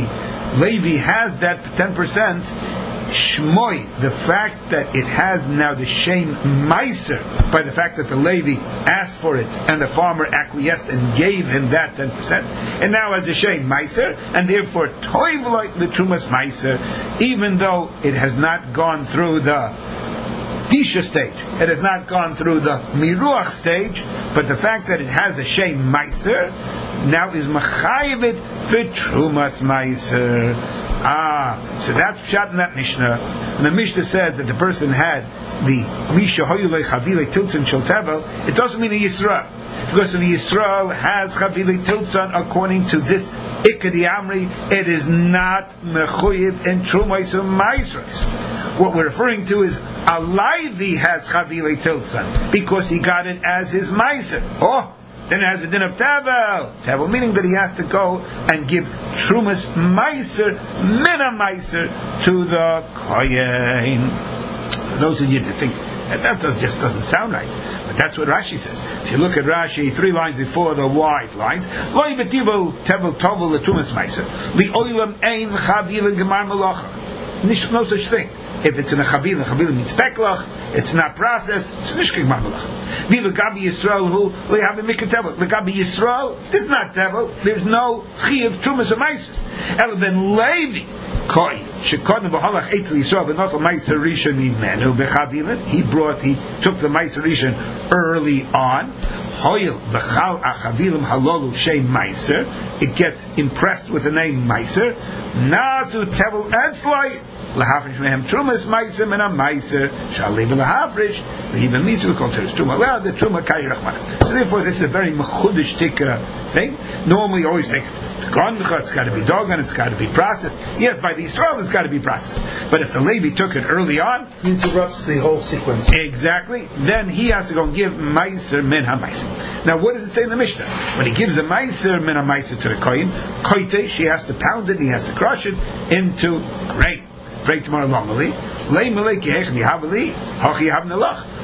Levi has that 10%, Shmoy, the fact that it has now the shame meiser, by the fact that the Levi asked for it and the farmer acquiesced and gave him that 10%, and now has a shame meiser, and therefore toivloi the trumas meiser, even though it has not gone through the Tisha stage, it has not gone through the Miruach stage, but the fact that it has a shame meiser now is machayivit for trumas meiser. So that's pshat in that Mishnah. And the Mishnah says that the person had the Misha Hoyulei Chavile Tiltzin Shel Tevel. It doesn't mean a Yisrael, because if the Yisrael has Chavile Tiltzin according to this Ikadi Amri, it is not mechuyev in Trumais and Maisros. What we're referring to is a Levi has Chavile Tiltzin because he got it as his Meiser. Then it has the din of Tevel. Tevel meaning that he has to go and give Trumas Meiser, Mina Meiser, to the Kohen. For those of you that think that just doesn't sound right, but that's what Rashi says. If you look at Rashi, 3 lines before the wide lines, Loi betivel Tevel Tovel the Trumas Meiser, Li Oilam Ein Chavil Gemar Malacha. No such thing. If it's in a chavila means peklach, it's not processed, it's nishkik mamalach. Vi legabi Yisrael who we have a mikra tevel. Legabi Yisrael, it's not tevel. There's no chiyav trumas or meisus. El ben Levi koi shekodem b'halach eitzel Yisrael v'not l'meiser rishon mimenu b'chavila. He took the meiser rishon early on. Hoyel v'chal achavilim halolu shem meiser. It gets impressed with the name meiser. Nasu tevel etzloi. Lahafrish mehem trumas meiser and a meiser shall leave lahafrish even mitzvah called truma. Well, the truma kayrachman. So therefore, this is a very mechudish thing. Normally, you always think it's got to be dogan, it's got to be processed. Yes, by the Yisrael, it's got to be processed. But if the Levi took it early on,
it interrupts the whole sequence.
Exactly. Then he has to go and give meiser min ha-meiser. Now, what does it say in the Mishnah? When he gives a meiser min ha-meiser to the kohen, koite, she has to pound it, he has to crush it into grain. Break tomorrow normally.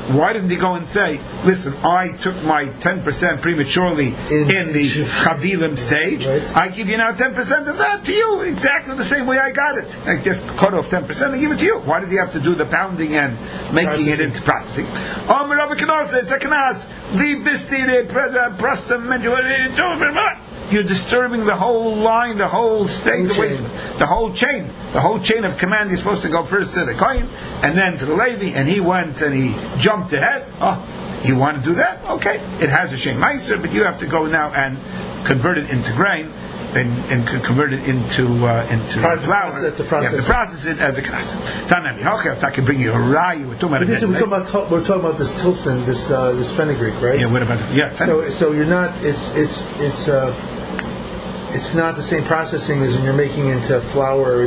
Why didn't he go and say, listen, I took my 10% prematurely in the Chavilim stage,
right.
I give you now 10% of that to you, exactly the same way I got it. I just cut off 10% and give it to you. Why does he have to do the pounding and making it into processing? You're disturbing the whole line, the whole state, the whole chain of command. You're supposed to go first to the Kohen and then to the Levi, and he went and he jumped ahead. Oh, you want to do that? Okay, it has a Shem Meiser, but you have to go now and convert it into grain and convert it into flour. You have to process it as a knas. I can bring you a rye. We're talking
about this tilson, this fenugreek, right?
Yeah. What about it? Yeah.
So you're not. It's not the same processing as when you're making into flour.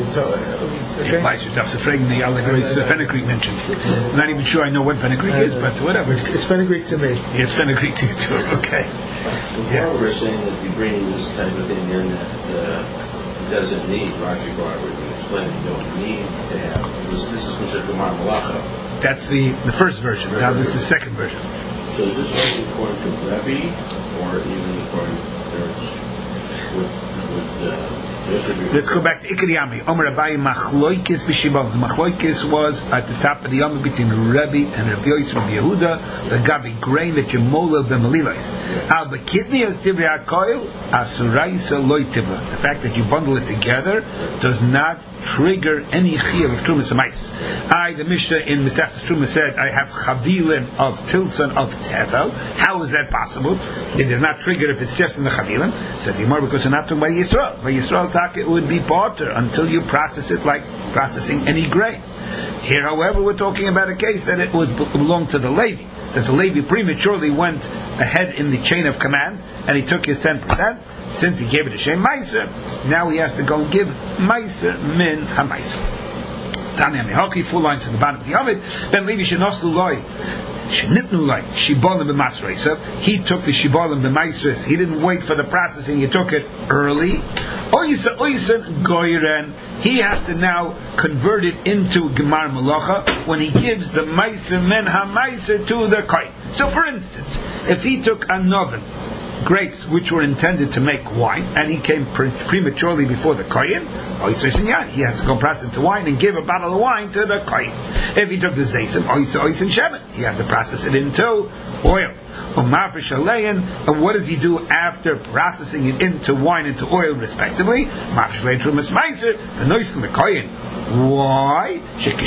Fenugreek mentioned. I'm not even sure I know what fenugreek is, but whatever.
It's fenugreek to me.
It's fenugreek to you too. Okay.
We're saying that you bring this type of thing in that doesn't need Rashi Bar. We explain you don't need to have. This is considered Gemar Malacha.
That's the first version. Now this is the second version.
So is this only according to Rebbe, or even according to
let's go back to Ikar Yami. Omer Abayi Machloikis b'Shibam. The Machloikis was at the top of the Yami between Rebbe and Rabbi Yosef and Yehuda. The Gabi grain that you mola the Melilas. Al Bekidni as Tivri HaKoil Asuraisa Loi Tivra. The fact that you bundle it together does not trigger any chiyuv of Trumas Amaisus. The Mishnah in Masechtas Truma said, I have chavilim of tilson of tevel. How is that possible? It does not trigger if it's just in the chavilim. Says Yimar, because you're not talking about Yisrael. By Yisrael it would be barter until you process it like processing any grain. Here, however, we're talking about a case that it would belong to the Levi, that the Levi prematurely went ahead in the chain of command and he took his 10%. Since he gave it a Shem Meiser, now he has to go and give Meiser min HaMeiser. Tanya Mihaki, full lines to the bottom of the Yamid. Ben Levi shenoslu loy shenitnu loy shibolim b'masreisa. He took the shibolim b'maisres. He didn't wait for the processing. He took it early. Oysa oysen goyren. He has to now convert it into gemar malacha when he gives the meiser men ha-meiser to the kohen. So, for instance, if he took a noven, grapes which were intended to make wine, and he came prematurely before the kohen, he has to go process into wine and give a bottle of wine to the kohen. If he took the zeisim, he has to process it into oil. And what does he do after processing it into wine, into oil, respectively? The noise from the kohen. Why? Just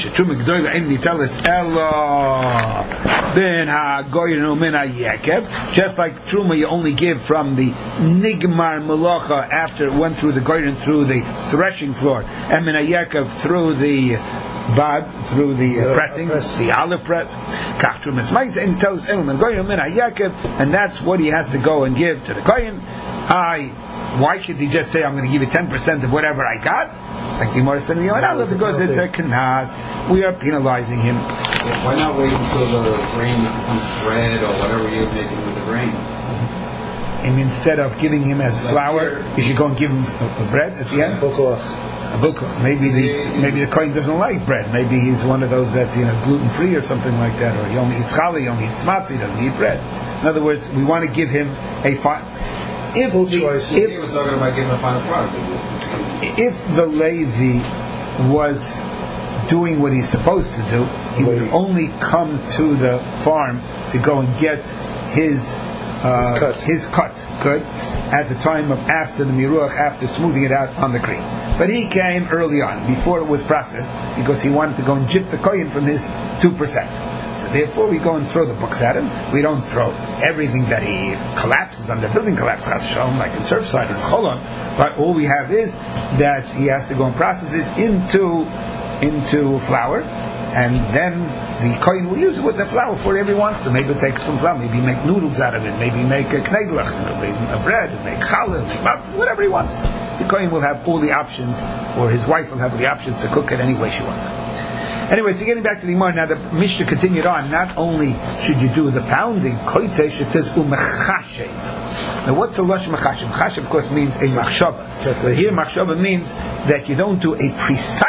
like Truma, you only give from the Nigmar Malacha after it went through the Goyren, through the threshing floor, and Min HaYakev through the Bad, through the pressing, the olive press. And he tells and that's what he has to go and give to the Kohen. Why can't he just say, I'm going to give you 10% of whatever I got? Like the Gemara said in the Yonah, because it's a knas, we are penalizing him.
Why not wait until the grain becomes bread or whatever you're making with the grain?
And instead of giving him as flour, you should go and give him a bread at the end? Maybe the kohen doesn't like bread. Maybe he's one of those that's gluten free or something like that, or he only eats challah, he only eats matzah, he doesn't eat bread. In other words, we want to give him a fine. If
we're talking about giving a final product.
If the Levi was doing what he's supposed to do, he would only come to the farm to go and get his cut, good, at the time of after the miruach, after smoothing it out on the cream. But he came early on, before it was processed, because he wanted to go and jip the kohen from his 2%. So therefore we go and throw the books at him. We don't throw everything that he collapses under building collapse, like in Surfside and Cholon. But all we have is that he has to go and process it into flour, and then the kohen will use it with the flour for whatever he wants to. Maybe take some flour, maybe make noodles out of it, maybe make a kneglach, maybe a bread, make challah, whatever he wants. The kohen will have all the options, or his wife will have the options to cook it any way she wants. Anyway, so getting back to the Gemara, now the Mishnah continued on. Not only should you do the pounding, koitesh, it says umechashev. Now, what's a lush mechashev? Mechashev, of course, means a machshava. But here, machshava means that you don't do a precise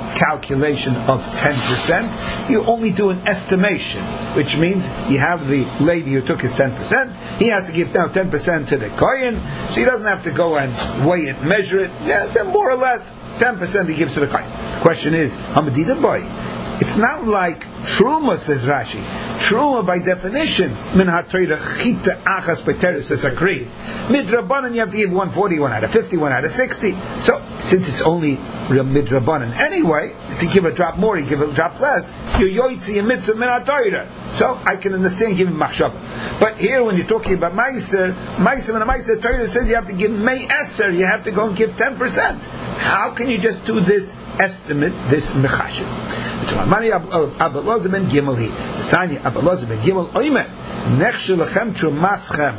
calculation of 10%. You only do an estimation, which means you have the lady who took his 10%. He has to give now 10% to the kohen, so he doesn't have to go and weigh it, measure it. Yeah, then more or less 10% he gives to the kohen. The question is, Hamadida boy. It's not like Truma, says Rashi. Truma, by definition, min ha-Torah chita achas b'teres esakri. Midrabanan, you have to give 140, 1 out of 50, 1 out of 60. So, since it's only midrabanan anyway, if you give a drop more, you give a drop less, you're yoitzi a mitzvah min ha-Torah. So, I can understand giving machshava. But here, when you're talking about meiser and a meiser, the Torah says you have to give mei eser, you have to go and give 10%. How can you just do this estimate, this mechashim? Mani Abelazar ben Gimel hi. Sanya Abelazar ben Gimel oimer. Nechshel lechem trumaschem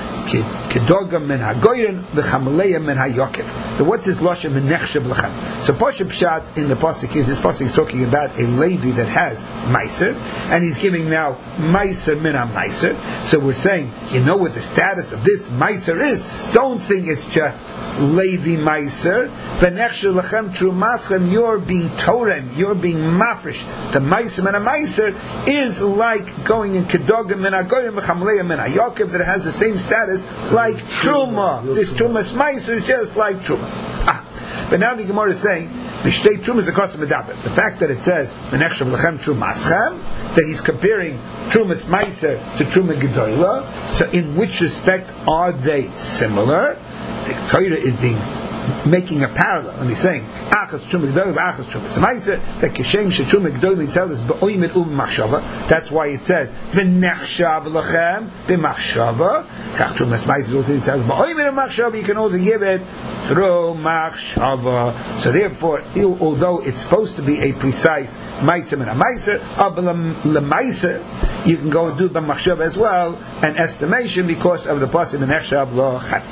kedogam men hagoyren v'chamaleya men hayokev. So what's this lashon nechshel lechem? So Pashup Pshat in the pasuk is talking about a Levi that has meiser, and he's giving now meiser min ha-meiser. So we're saying, you know what the status of this meiser is. Don't think it's just Levi Meiser, v'nechshel lechem trumaschem, you're being torem, you're being mafresh. The Meiser and a Meiser is like going in Kedogim and Agoyim v'chamleim and Hayokev, that has the same status like Truma. This Truma's Meiser is just like Truma. But now the Gemara is saying, Mishtei Truma is a custom medaber. The fact that it says v'nechshel lechem trumaschem, that he's comparing Truma's Meiser to Truma Gedoyla, so in which respect are they similar? The Torah is making a parallel, and he's saying achas truma gedolim, achas truma meiser. That kishem shetruma gedolim tells us beoimed machshava. That's why it says v'nechshav lachem b'machshava. Kach truma meiser also tells us beoimed machshava. You can also give it through machshava. So therefore, although it's supposed to be a precise meiser and a meiser, lemeiser, you can go and do b'machshava as well, an estimation because of the pasuk v'nechshav lachem.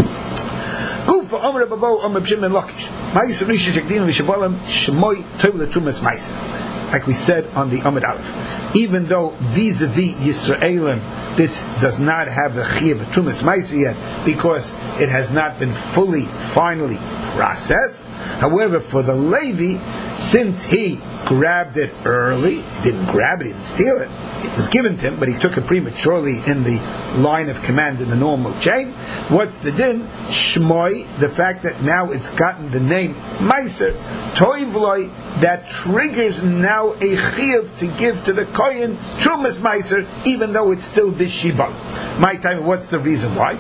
Like we said on the Amud Aleph, even though vis-a-vis Yisraelim this does not have the chiyuv of Trumas Meiser yet, because it has not been finally processed. However, for the Levi, since he grabbed it early, he didn't grab it, he didn't steal it, it was given to him, but he took it prematurely in the line of command in the normal chain. What's the din? Shmoi, the fact that now it's gotten the name Meiser, Toivloi, that triggers now a chiyuv to give to the kohen Trumas Meiser, even though it's still Bishibal. My time, what's the reason why?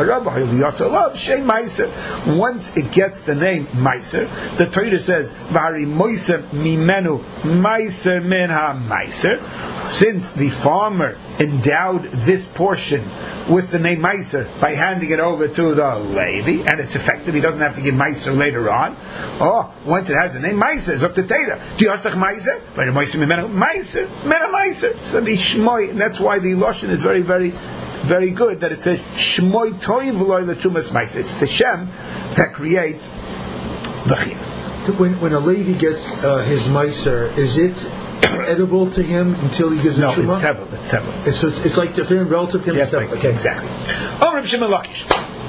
Once it gets the name Meiser, the Torah says, Vari Moiser Mimenu Meiser Min Ha-Meiser. Since the farmer endowed this portion with the name Meiser by handing it over to the Levi, and it's effective, he doesn't have to give Meiser later on. Once it has the name Meiser, it's up to Teda. Do you have Meiser? But Meiser Mimenu Meiser Min Ha-Meiser. So the Shmoi, and that's why the Lashon is very, very, very good, that it says Shmoi Toiv Loi L'Trumas Meiser. It's the Shem that creates the Chiyuv.
When a Levi gets his Meiser, is it edible to him until he gives a Truma?
No, it's terrible.
It's like different relative to him.
Yes, okay, exactly. Reb Shimon Lakish.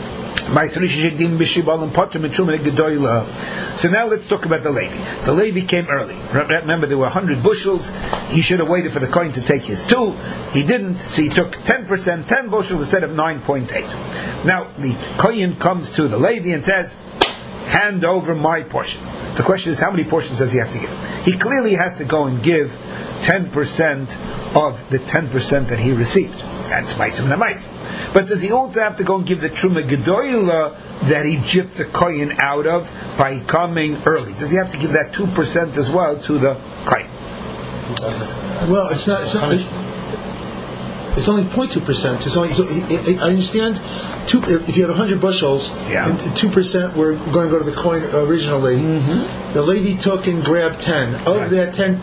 So now let's talk about the Levi. The Levi came early. Remember, there were 100 bushels. He should have waited for the kohen to take his 2. He didn't, so he took 10%, 10 bushels instead of 9.8. Now the kohen comes to the Levi and says, hand over my portion. The question is, how many portions does he have to give? He clearly has to go and give 10% of the 10% that he received. That's Meisim and Meisim. But does he also have to go and give the Truma Gedoyla that he jipped the kohen out of by coming early? Does he have to give that 2% as well to the kohen?
Well, it's not. It's only 0.2%. It's only. So I understand. If you had 100 bushels, and 2% were going to go to the kohen originally. Mm-hmm. The lady took and grabbed 10. Of that 10,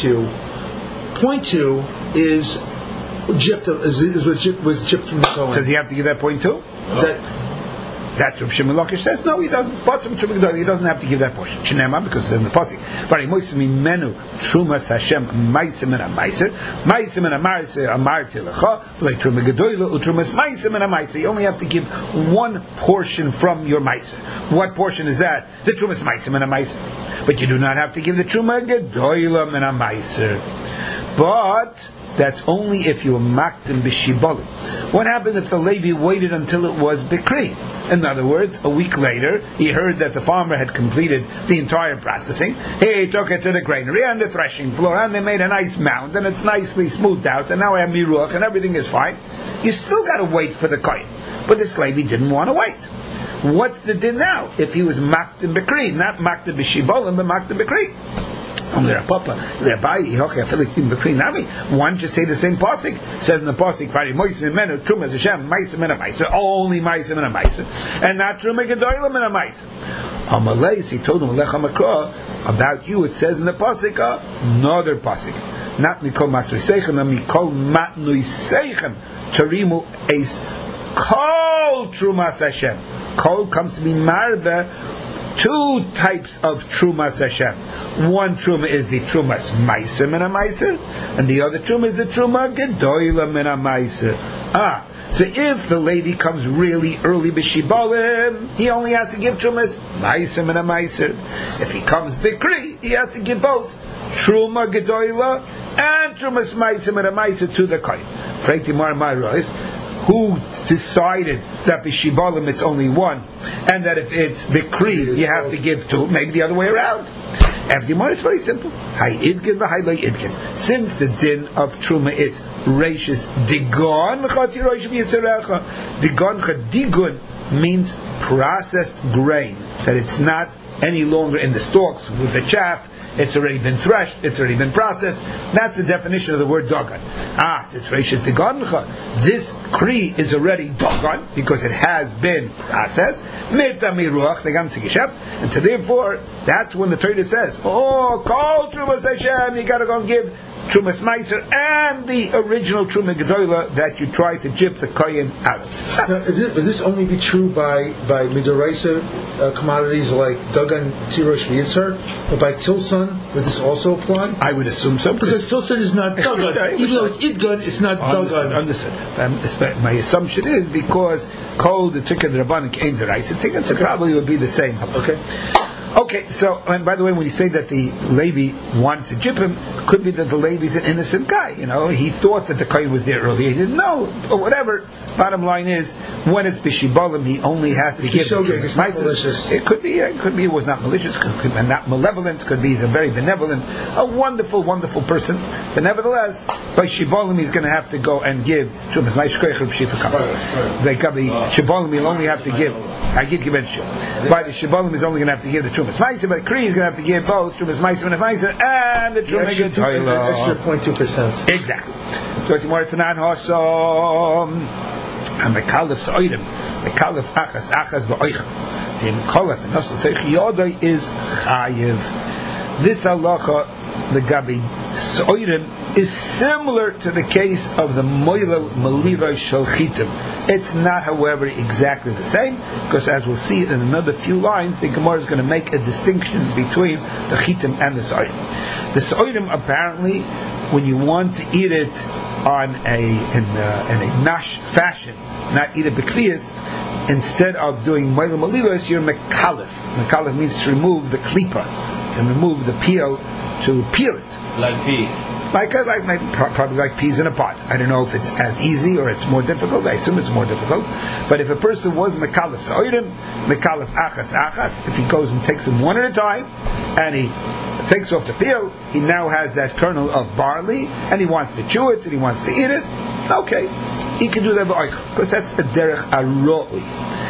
0.2 is jipped. Was jipped from the kohen.
Does he have to give that 0.2? That's what Shimon Lakish says. No, he doesn't. He doesn't have to give that portion. Shnema, because it's in the pasuk. Vari moisim mimenu trumas Hashem maisim and a maiser. Maisim and a maiser amarti lecha. Like truma gedoyla utrumas maisim and a maiser. You only have to give one portion from your maiser. What portion is that? The trumas maisim and a maiser. But you do not have to give the truma gedoyla and a maiser. But that's only if you were maktim b'shibolim. What happened if the Levi waited until it was bikri? In other words, a week later, he heard that the farmer had completed the entire processing. He took it to the granary and the threshing floor, and they made a nice mound, and it's nicely smoothed out, and now I have miruach, and everything is fine. You still got to wait for the kohen. But this Levi didn't want to wait. What's the din now? If he was maktim bikri, not maktim b'shibolim, but maktim bikri. One just say the same pasuk. Says in the pasuk, only maisim and a maisim, and not truma gedoylim and a maisim. Amalei, he told him about you. It says in the pasuk, another pasuk, not mikol masri seichem, but mikol matnui seichem tarimu eis kol trumas Hashem. Kol comes to be marbe. Two types of trumas Hashem. One truma is the trumas maiser min a maiser, and the other truma is the truma gedoyla min a maiser. So if the lady comes really early b'shibolim, he only has to give trumas maiser min a maiser. If he comes bikri, he has to give both truma gedoyla and trumas maiser min a maiser to the kohen. Freiti mar ma'rois. Who decided that b'shibolim it's only one, and that if it's bikri you have to give two? Maybe the other way around. Every it's very simple. Hay idgin v'hay lo idgin. Since the din of truma is reishis digon chati roish v'yitzerecha. Digon means processed grain, that it's not any longer in the stalks with the chaff. It's already been threshed, it's already been processed. That's the definition of the word dogon. Since reishis digoncha, this kri is already dogon because it has been processed. Meta miruach, the ganze geschäft. And so therefore, that's when the Torah says, kol trumas Hashem, you gotta go and give trumas meiser and the original truma gedoyla that you try to jip the kohen out of.
Now, would this only be true by midoraisa commodities like dagan, tirosh, v'yitzar, but by tilson, would this also apply?
I would assume so.
Because tilson is not dagan. Even though it's idgun, it's not dagan.
Understood. My assumption is because kol the tikkun rabbanan came to raisa tikkun, so probably would be the same. Okay, so, and by the way, when you say that the Levi wanted to jip him, it could be that the Levi's an innocent guy, he thought that the kohen was there earlier, he didn't know, or whatever. Bottom line is, when it's b'shibolim, he only has to give
it's not malicious.
It could be it was not malicious, could be not malevolent, could be a very benevolent, a wonderful, wonderful person, but nevertheless, by shibolim he's going to have to go and give trumas. My shkoich Reb Shifa Kappel. By shibolim he'll only have to give, by the shibolim he's only going to have to give the trumas meiser, but Kri is going to have to give both trumas meiser and meiser and the trumas gedoyla.
Extra 0.2%.
Exactly. So Gemara Tanan Hasom and the Kalif Soidim, the Kalif Achas v'Oichem. The Kalif and Nosel Teich Yodai is Chayiv. This halacha, the Gabi Soidim, is similar to the case of the Moilel Melivai Shalchitim. It's not, however, exactly the same, because as we'll see in another few lines, the Gemara is going to make a distinction between the Chitim and the Soidim. The Soidim, apparently, when you want to eat it in a nash fashion, not eat it b'kfiyas, instead of doing Moilel Melivos, you're mekalif. Mekalif means to remove the klipa, and remove the peel, to peel it.
Like pea.
Probably like peas in a pot. I don't know if it's as easy or it's more difficult. I assume it's more difficult. But if a person was mekalif soidim, mekalif achas, if he goes and takes them one at a time, and he takes off the peel, he now has that kernel of barley, and he wants to chew it, and he wants to eat it, okay, he can do that because that's the derech aroi.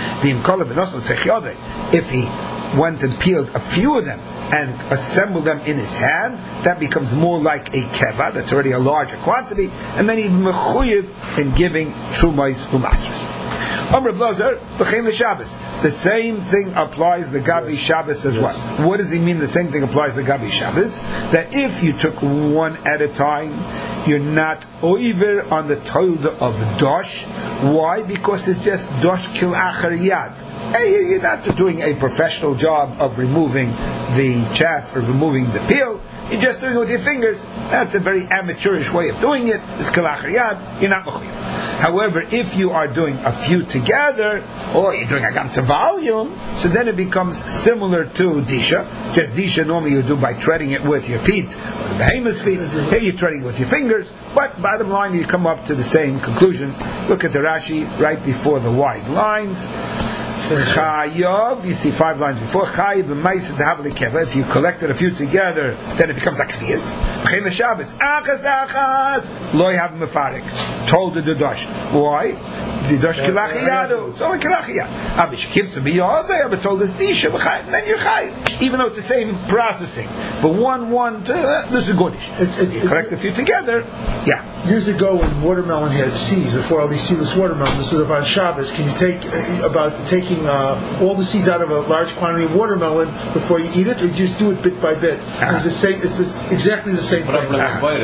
If he went and peeled a few of them and assembled them in his hand, that becomes more like a keva, that's already a larger quantity, and then he's mechuyev in giving trumais umasras. Amr Blazer, b'chein l'Shabbos. The same thing applies the Gabi Shabbos as well. What does he mean the same thing applies the Gabi Shabbos? That if you took one at a time, you're not over on the toilda of dosh. Why? Because it's just dosh kil achar yad. Hey, you're not doing a professional job of removing the chaff or removing the peel. You're just doing it with your fingers. That's a very amateurish way of doing it. It's kil achar yad. You're not mechuyev. However, if you are doing a few together, or you're doing a ganze volume, so then it becomes similar to disha. Just disha normally you do by treading it with your feet, or the behemoth's feet. Here you're treading it with your fingers. But bottom line, you come up to the same conclusion. Look at the Rashi right before the wide lines. Chayav, you see 5 lines before. Chayav b'maisa d'havli keva. If you collected a few together, then it becomes like kfiyas. B'chein l'Shabbos, achas lo yav mefarik. Told the dosh. Why? The dosh kilachi yadu. It's only kilachi yad. Abish kivsa b'yodei. But told us disha b'chayiv. Then you're chayiv, even though it's the same processing. But one, two. This is good. You collect a few together. Yeah.
Years ago, when watermelon had seeds, before all these seedless watermelon, this was about Shabbos. Can you take taking all the seeds out of a large quantity of watermelon before you eat it, or you just do it bit by bit? It's the same. Exactly the same thing. Right.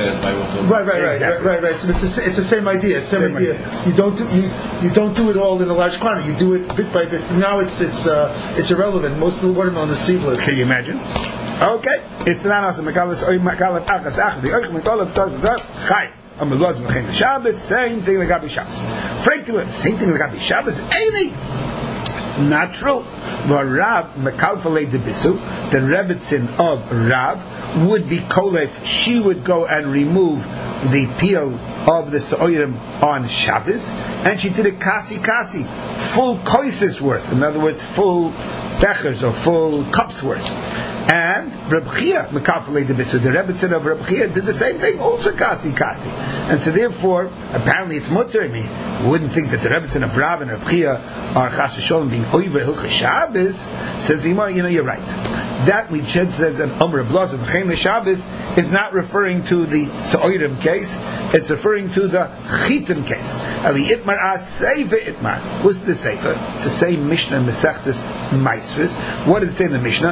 So it's the same idea. Same idea. You don't do it all in a large quantity. You do it bit by bit. Now it's irrelevant. Most of the watermelon is seedless.
Can you imagine? Okay. It's the nanos of mekalas oy mekalas achas ach the oy mekalas chai. Shabbos, same thing like Gabi Shabbos. Frankly, same thing like Gabi Shabbos. It's not true. Rav mekalfalei debisu, the Rebbetzin of Rav would be kolef. She would go and remove the peel of the Sa'orim on Shabbos, and she did a kasi, full koises worth. In other words, full bechers or full cups worth. And Reb Chia, the Rebbetzin of Reb Chia, did the same thing, also kasi. And so therefore, apparently it's mutter. I mean, you wouldn't think that the Rebbetzin of Rav and Reb Chia are chas v'sholem being over hilchos Shabbos. Says the Gemara, you're right. That we should say that Omer Blazav B'chein Shabbos is not referring to the Sa'orim case. It's referring to the Chitim case. Ali Itmar Aseifa Itmar. What's the Seifa? It's the same Mishnah in Masechtas Maisris. What does it say in the Mishnah?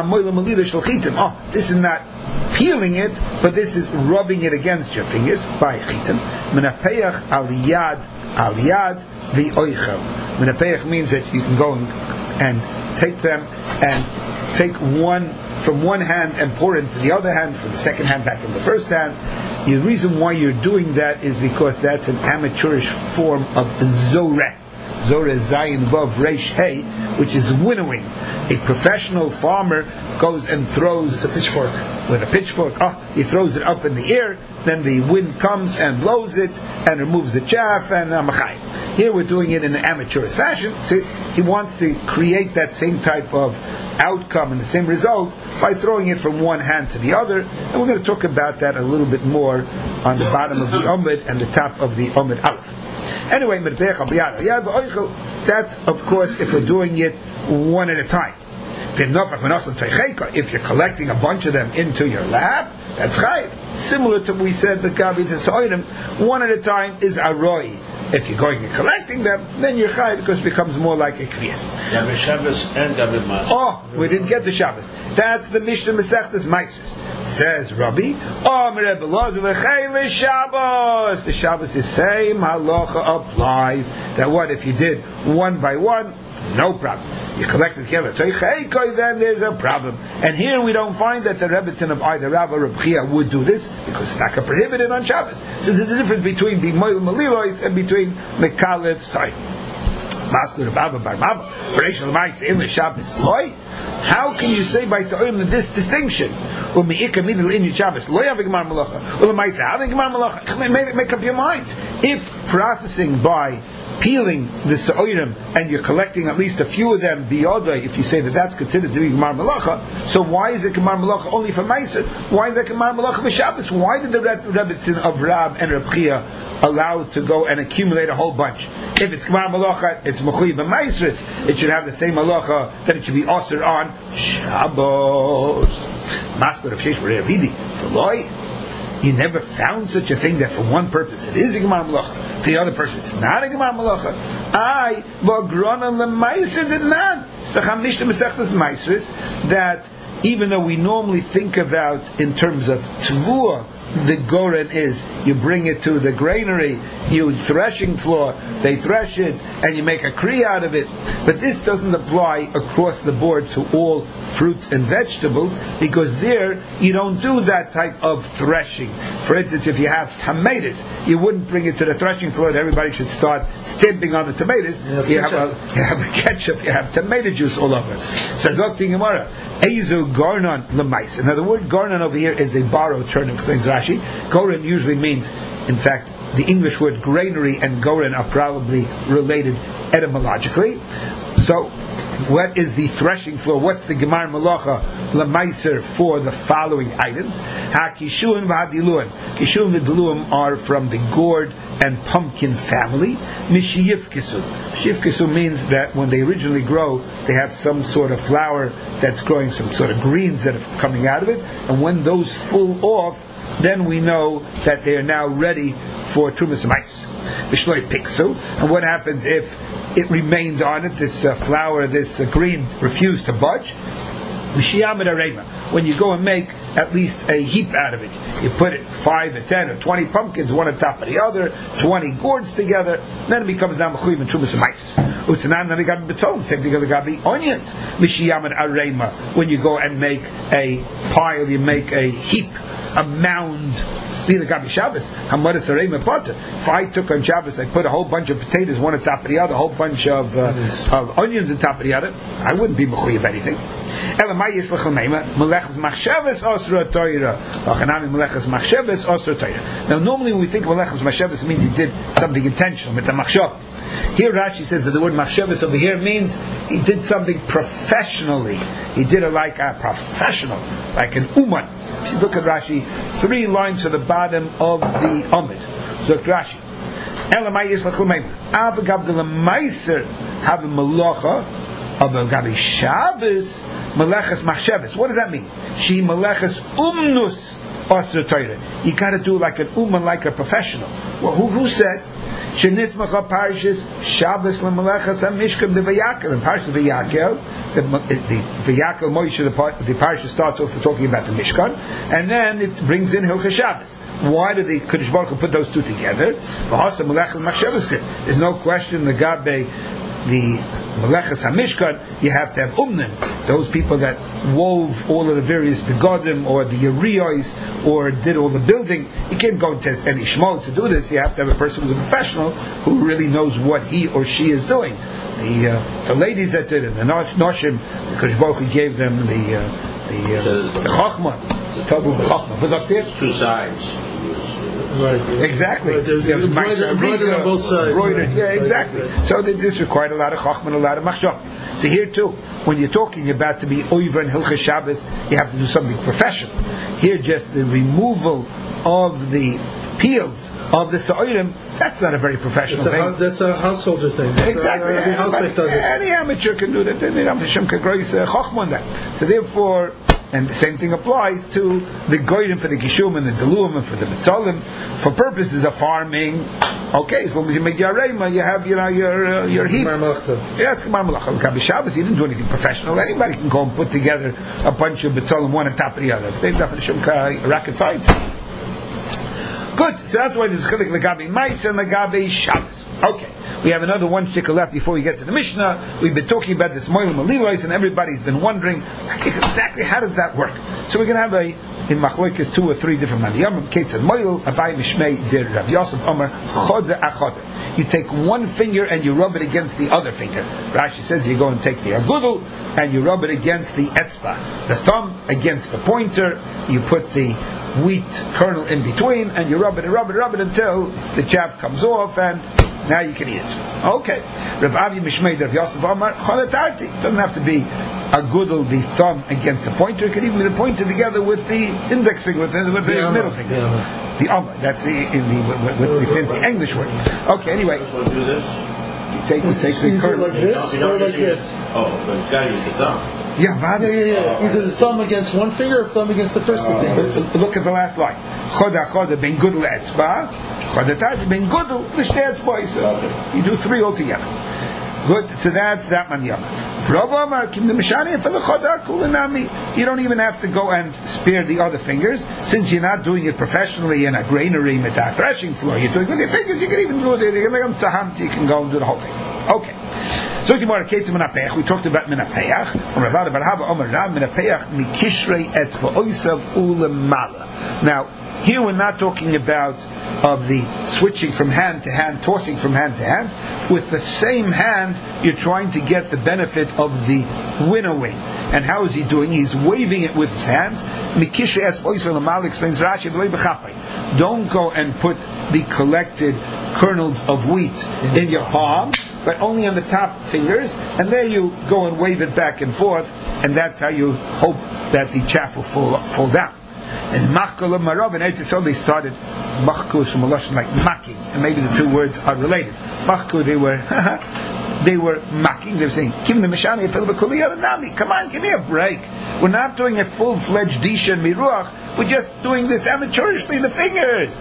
Oh, this is not peeling it, but this is rubbing it against your fingers by chitim. Menapeach aliyad v'oichel. Menapeach means that you can go and take them and take one from one hand and pour it into the other hand, from the second hand back in the first hand. The reason why you're doing that is because that's an amateurish form of zoreh. Zoreh Zayin Vav Reish Hey, which is winnowing. A professional farmer goes and throws a pitchfork. With a pitchfork, he throws it up in the air, then the wind comes and blows it and removes the chaff and machai. Here we're doing it in an amateurish fashion, so he wants to create that same type of outcome and the same result by throwing it from one hand to the other, and we're going to talk about that a little bit more on the bottom of the Omid and the top of the Omid Aleph. Anyway, that's of course if we're doing it one at a time. If you're collecting a bunch of them into your lap, that's chayiv. Similar to what we said the Gabi to Sa'orim, one at a time is aroi. If you're going and collecting them, then you're chayiv because it becomes more like a kviyas.
Gabi Shabbos and Gabi Mas.
Oh, we didn't get the Shabbos. That's the Mishnah Masechtas Maisros. Says Rabbi, the Shabbos is same halacha applies. That what if you did one by one, no problem. You collect it together, then there's a problem. And here we don't find that the Rebbetzin of either Rav or Reb Chia would do this because it's not prohibited on Shabbos. So there's a difference between being Moil Malilois and between Mekalef Sai. How can you say by Sa'orim this distinction? Make up your mind. If processing by peeling the Sa'orim and you're collecting at least a few of them biyodai, if you say that that's considered to be Gemar Malacha, so why is it Gemar Malacha only for Meiser? Why is that Gemar Malacha for Shabbos? Why did the Rebbetzin of Rab and Reb Chia allow to go and accumulate a whole bunch? If it's Gemar Malacha, it's Mechuyev b'Meisris. It should have the same Malacha that it should be Osir on Shabbos. Master of Sheish V'Re'avidi for Loi. You never found such a thing that for one purpose it is a Gemar Malacha, for the other purpose it's not a Gemar Malacha. V'agronon l'Meiser did not. Sacham Mishnah Masechtas Meisris, that even though we normally think about in terms of Tvua the goren is. You bring it to the granary, you threshing floor, they thresh it, and you make a kri out of it. But this doesn't apply across the board to all fruits and vegetables, because there you don't do that type of threshing. For instance, if you have tomatoes, you wouldn't bring it to the threshing floor and everybody should start stamping on the tomatoes. You have a ketchup, you have tomato juice all over. Says Gemara, Eizu Garnon Lemais. Now the word Garnon over here is a borrowed term, explains Rashi. Goren usually means, in fact, the English word granary and Goren are probably related etymologically. So, what is the threshing floor? What's the Gemar Malacha Lemaiser for the following items? Ha-kishuim v'ha-diluim. Kishuim and diluim are from the gourd and pumpkin family. Mishiyifkisu. Shiyifkisu means that when they originally grow, they have some sort of flower that's growing, some sort of greens that are coming out of it, and when those fall off, then we know that they are now ready for Trumas Maisus. Vishloi Piksu. And what happens if it remained on it, this flower, this green, refused to budge? When you go and make at least a heap out of it, you put it 5 or 10 or 20 pumpkins, one on top of the other, 20 gourds together, then it becomes now mechuyev and trumas maisus. Utanan then we got betzol, same thing we got onions. Mishiyamad arema. When you go and make a pile, you make a heap, a mound. If I took on Shabbos, I put a whole bunch of potatoes one on top of the other, a whole bunch of onions on top of the other, I wouldn't be mechuyev anything. Now normally when we think of melechas machshavas, it means he did something intentional, with the machshav. Here Rashi says that the word machshavas over here means he did something professionally. He did it like a professional, like an uman. If you look at Rashi, 3 lines to the bottom of the Amid. Look Rashi. Elamai yislachulmeim. Avagav de lemaiser have a malacha of Gabi Shabbos melechas machshavas. What does that mean? She melechas umnus asr Torah. You got to do like an uman, like a professional. Well, who said? Shenismacha parshas Shabbos lemelechas hamishkan bevayakel. In parshas Vayakel, the Vayakel Moshe, the parsha starts off with talking about the Mishkan, and then it brings in Hilchos Shabbos. Why did the Kodesh Baruch Hu put those two together? There's no question the Gabe, the Melechas HaMishkan, you have to have umnim, those people that wove all of the various begodim or the yeriyos or did all the building. You can't go to any shmol to do this. You have to have a person who's a professional who really knows what he or she is doing. The ladies that did it, the Noshim, the Kodesh Baruch Hu gave them the Chochmah, the Tabu Chochmah. Was upstairs?
2 sides.
Right.
Exactly.
Embroidered on both sides.
Yeah, exactly. So this required a lot of chokhmah and a lot of machshava. So here too, when you're talking about to be over in Hilchos Shabbos, you have to do something professional. Here, just the removal of the peels of the sa'irim, that's not a very professional thing.
That's a householder thing.
Exactly.
Every housewife does it.
Any amateur can do that. So therefore, and the same thing applies to the goyim for the kishum and the diluim and for the betzalim for purposes of farming. Okay, as long as you make your reima, you have your heap. Yeah, it's Gemar Malacha. Gabi Shabbos, you didn't do anything professional. Anybody can go and put together a bunch of betzalim one on top of the other. They've got the shumka rocket science. Good. So that's why there's chilik legabi ma'is and legabi Shabbos. Okay. We have another one shtickle left before we get to the Mishnah. We've been talking about this moilim alilois, and everybody's been wondering exactly how does that work. So we're going to have in machloikis 2 or 3 different maniyam. Kate said moil abai mishmei der Rav Yosef Omer choda achoda. You take one finger and you rub it against the other finger. Rashi says you go and take the agudel and you rub it against the etzba, the thumb against the pointer. You put the wheat kernel in between, and you rub it until the chaff comes off, and now you can eat it. Okay. Rav Avi Mishmei Rav Yosef Amar Cholatarti. Doesn't have to be a gudel, the thumb against the pointer. It could even be the pointer together with the index finger, with the middle finger. The Amar. That's what's the fancy English word. Okay. Anyway.
Do this.
You take the kernel
like this or like this.
Oh, but you gotta use the thumb.
Yeah.
Either the thumb against one finger or thumb against the first finger.
Look at the last line. Choda choda ben gudel etzba. Choda tarti ben gudel l'shtei etzba. You do 3 altogether. Good, so that's that man yama. You don't even have to go and spare the other fingers, since you're not doing it professionally in a granary with a threshing floor. You're doing it with your fingers. You can even do it. You can go and do the whole thing. Okay. So we talked about minapeach. Now, here we're not talking about of the switching from hand to hand, tossing from hand to hand. With the same hand, you're trying to get the benefit of the winnowing. And how is he doing? He's waving it with his hands. Explains Rashi, don't go and put the collected kernels of wheat in your palm, but only on the top fingers, and there you go and wave it back and forth, and that's how you hope that the chaff will fall down. And Machkul of Marav in Eretz Yisrael, they started Machkul from a lashon like macking, and maybe the two words are related. Machkul, they were macking. They were saying, "Give the mishani fill the kuliyah nami. Come on, give me a break. We're not doing a full-fledged disha and miruach. We're just doing this amateurishly in the fingers."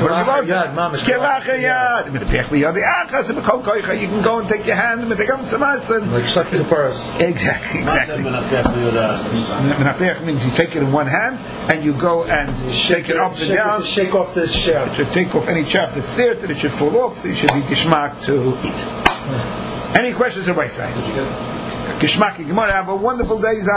You can go and take your hand and
like sucking the purse.
Exactly. Menapech means you take it in one hand and you go and shake it up and down.
Shake off this chaff.
It should take off any chaff that's there, that it should fall off, so it should be gishmak to eat. Any questions, Rabbi Say? Gishmak, Gemara, have a wonderful day.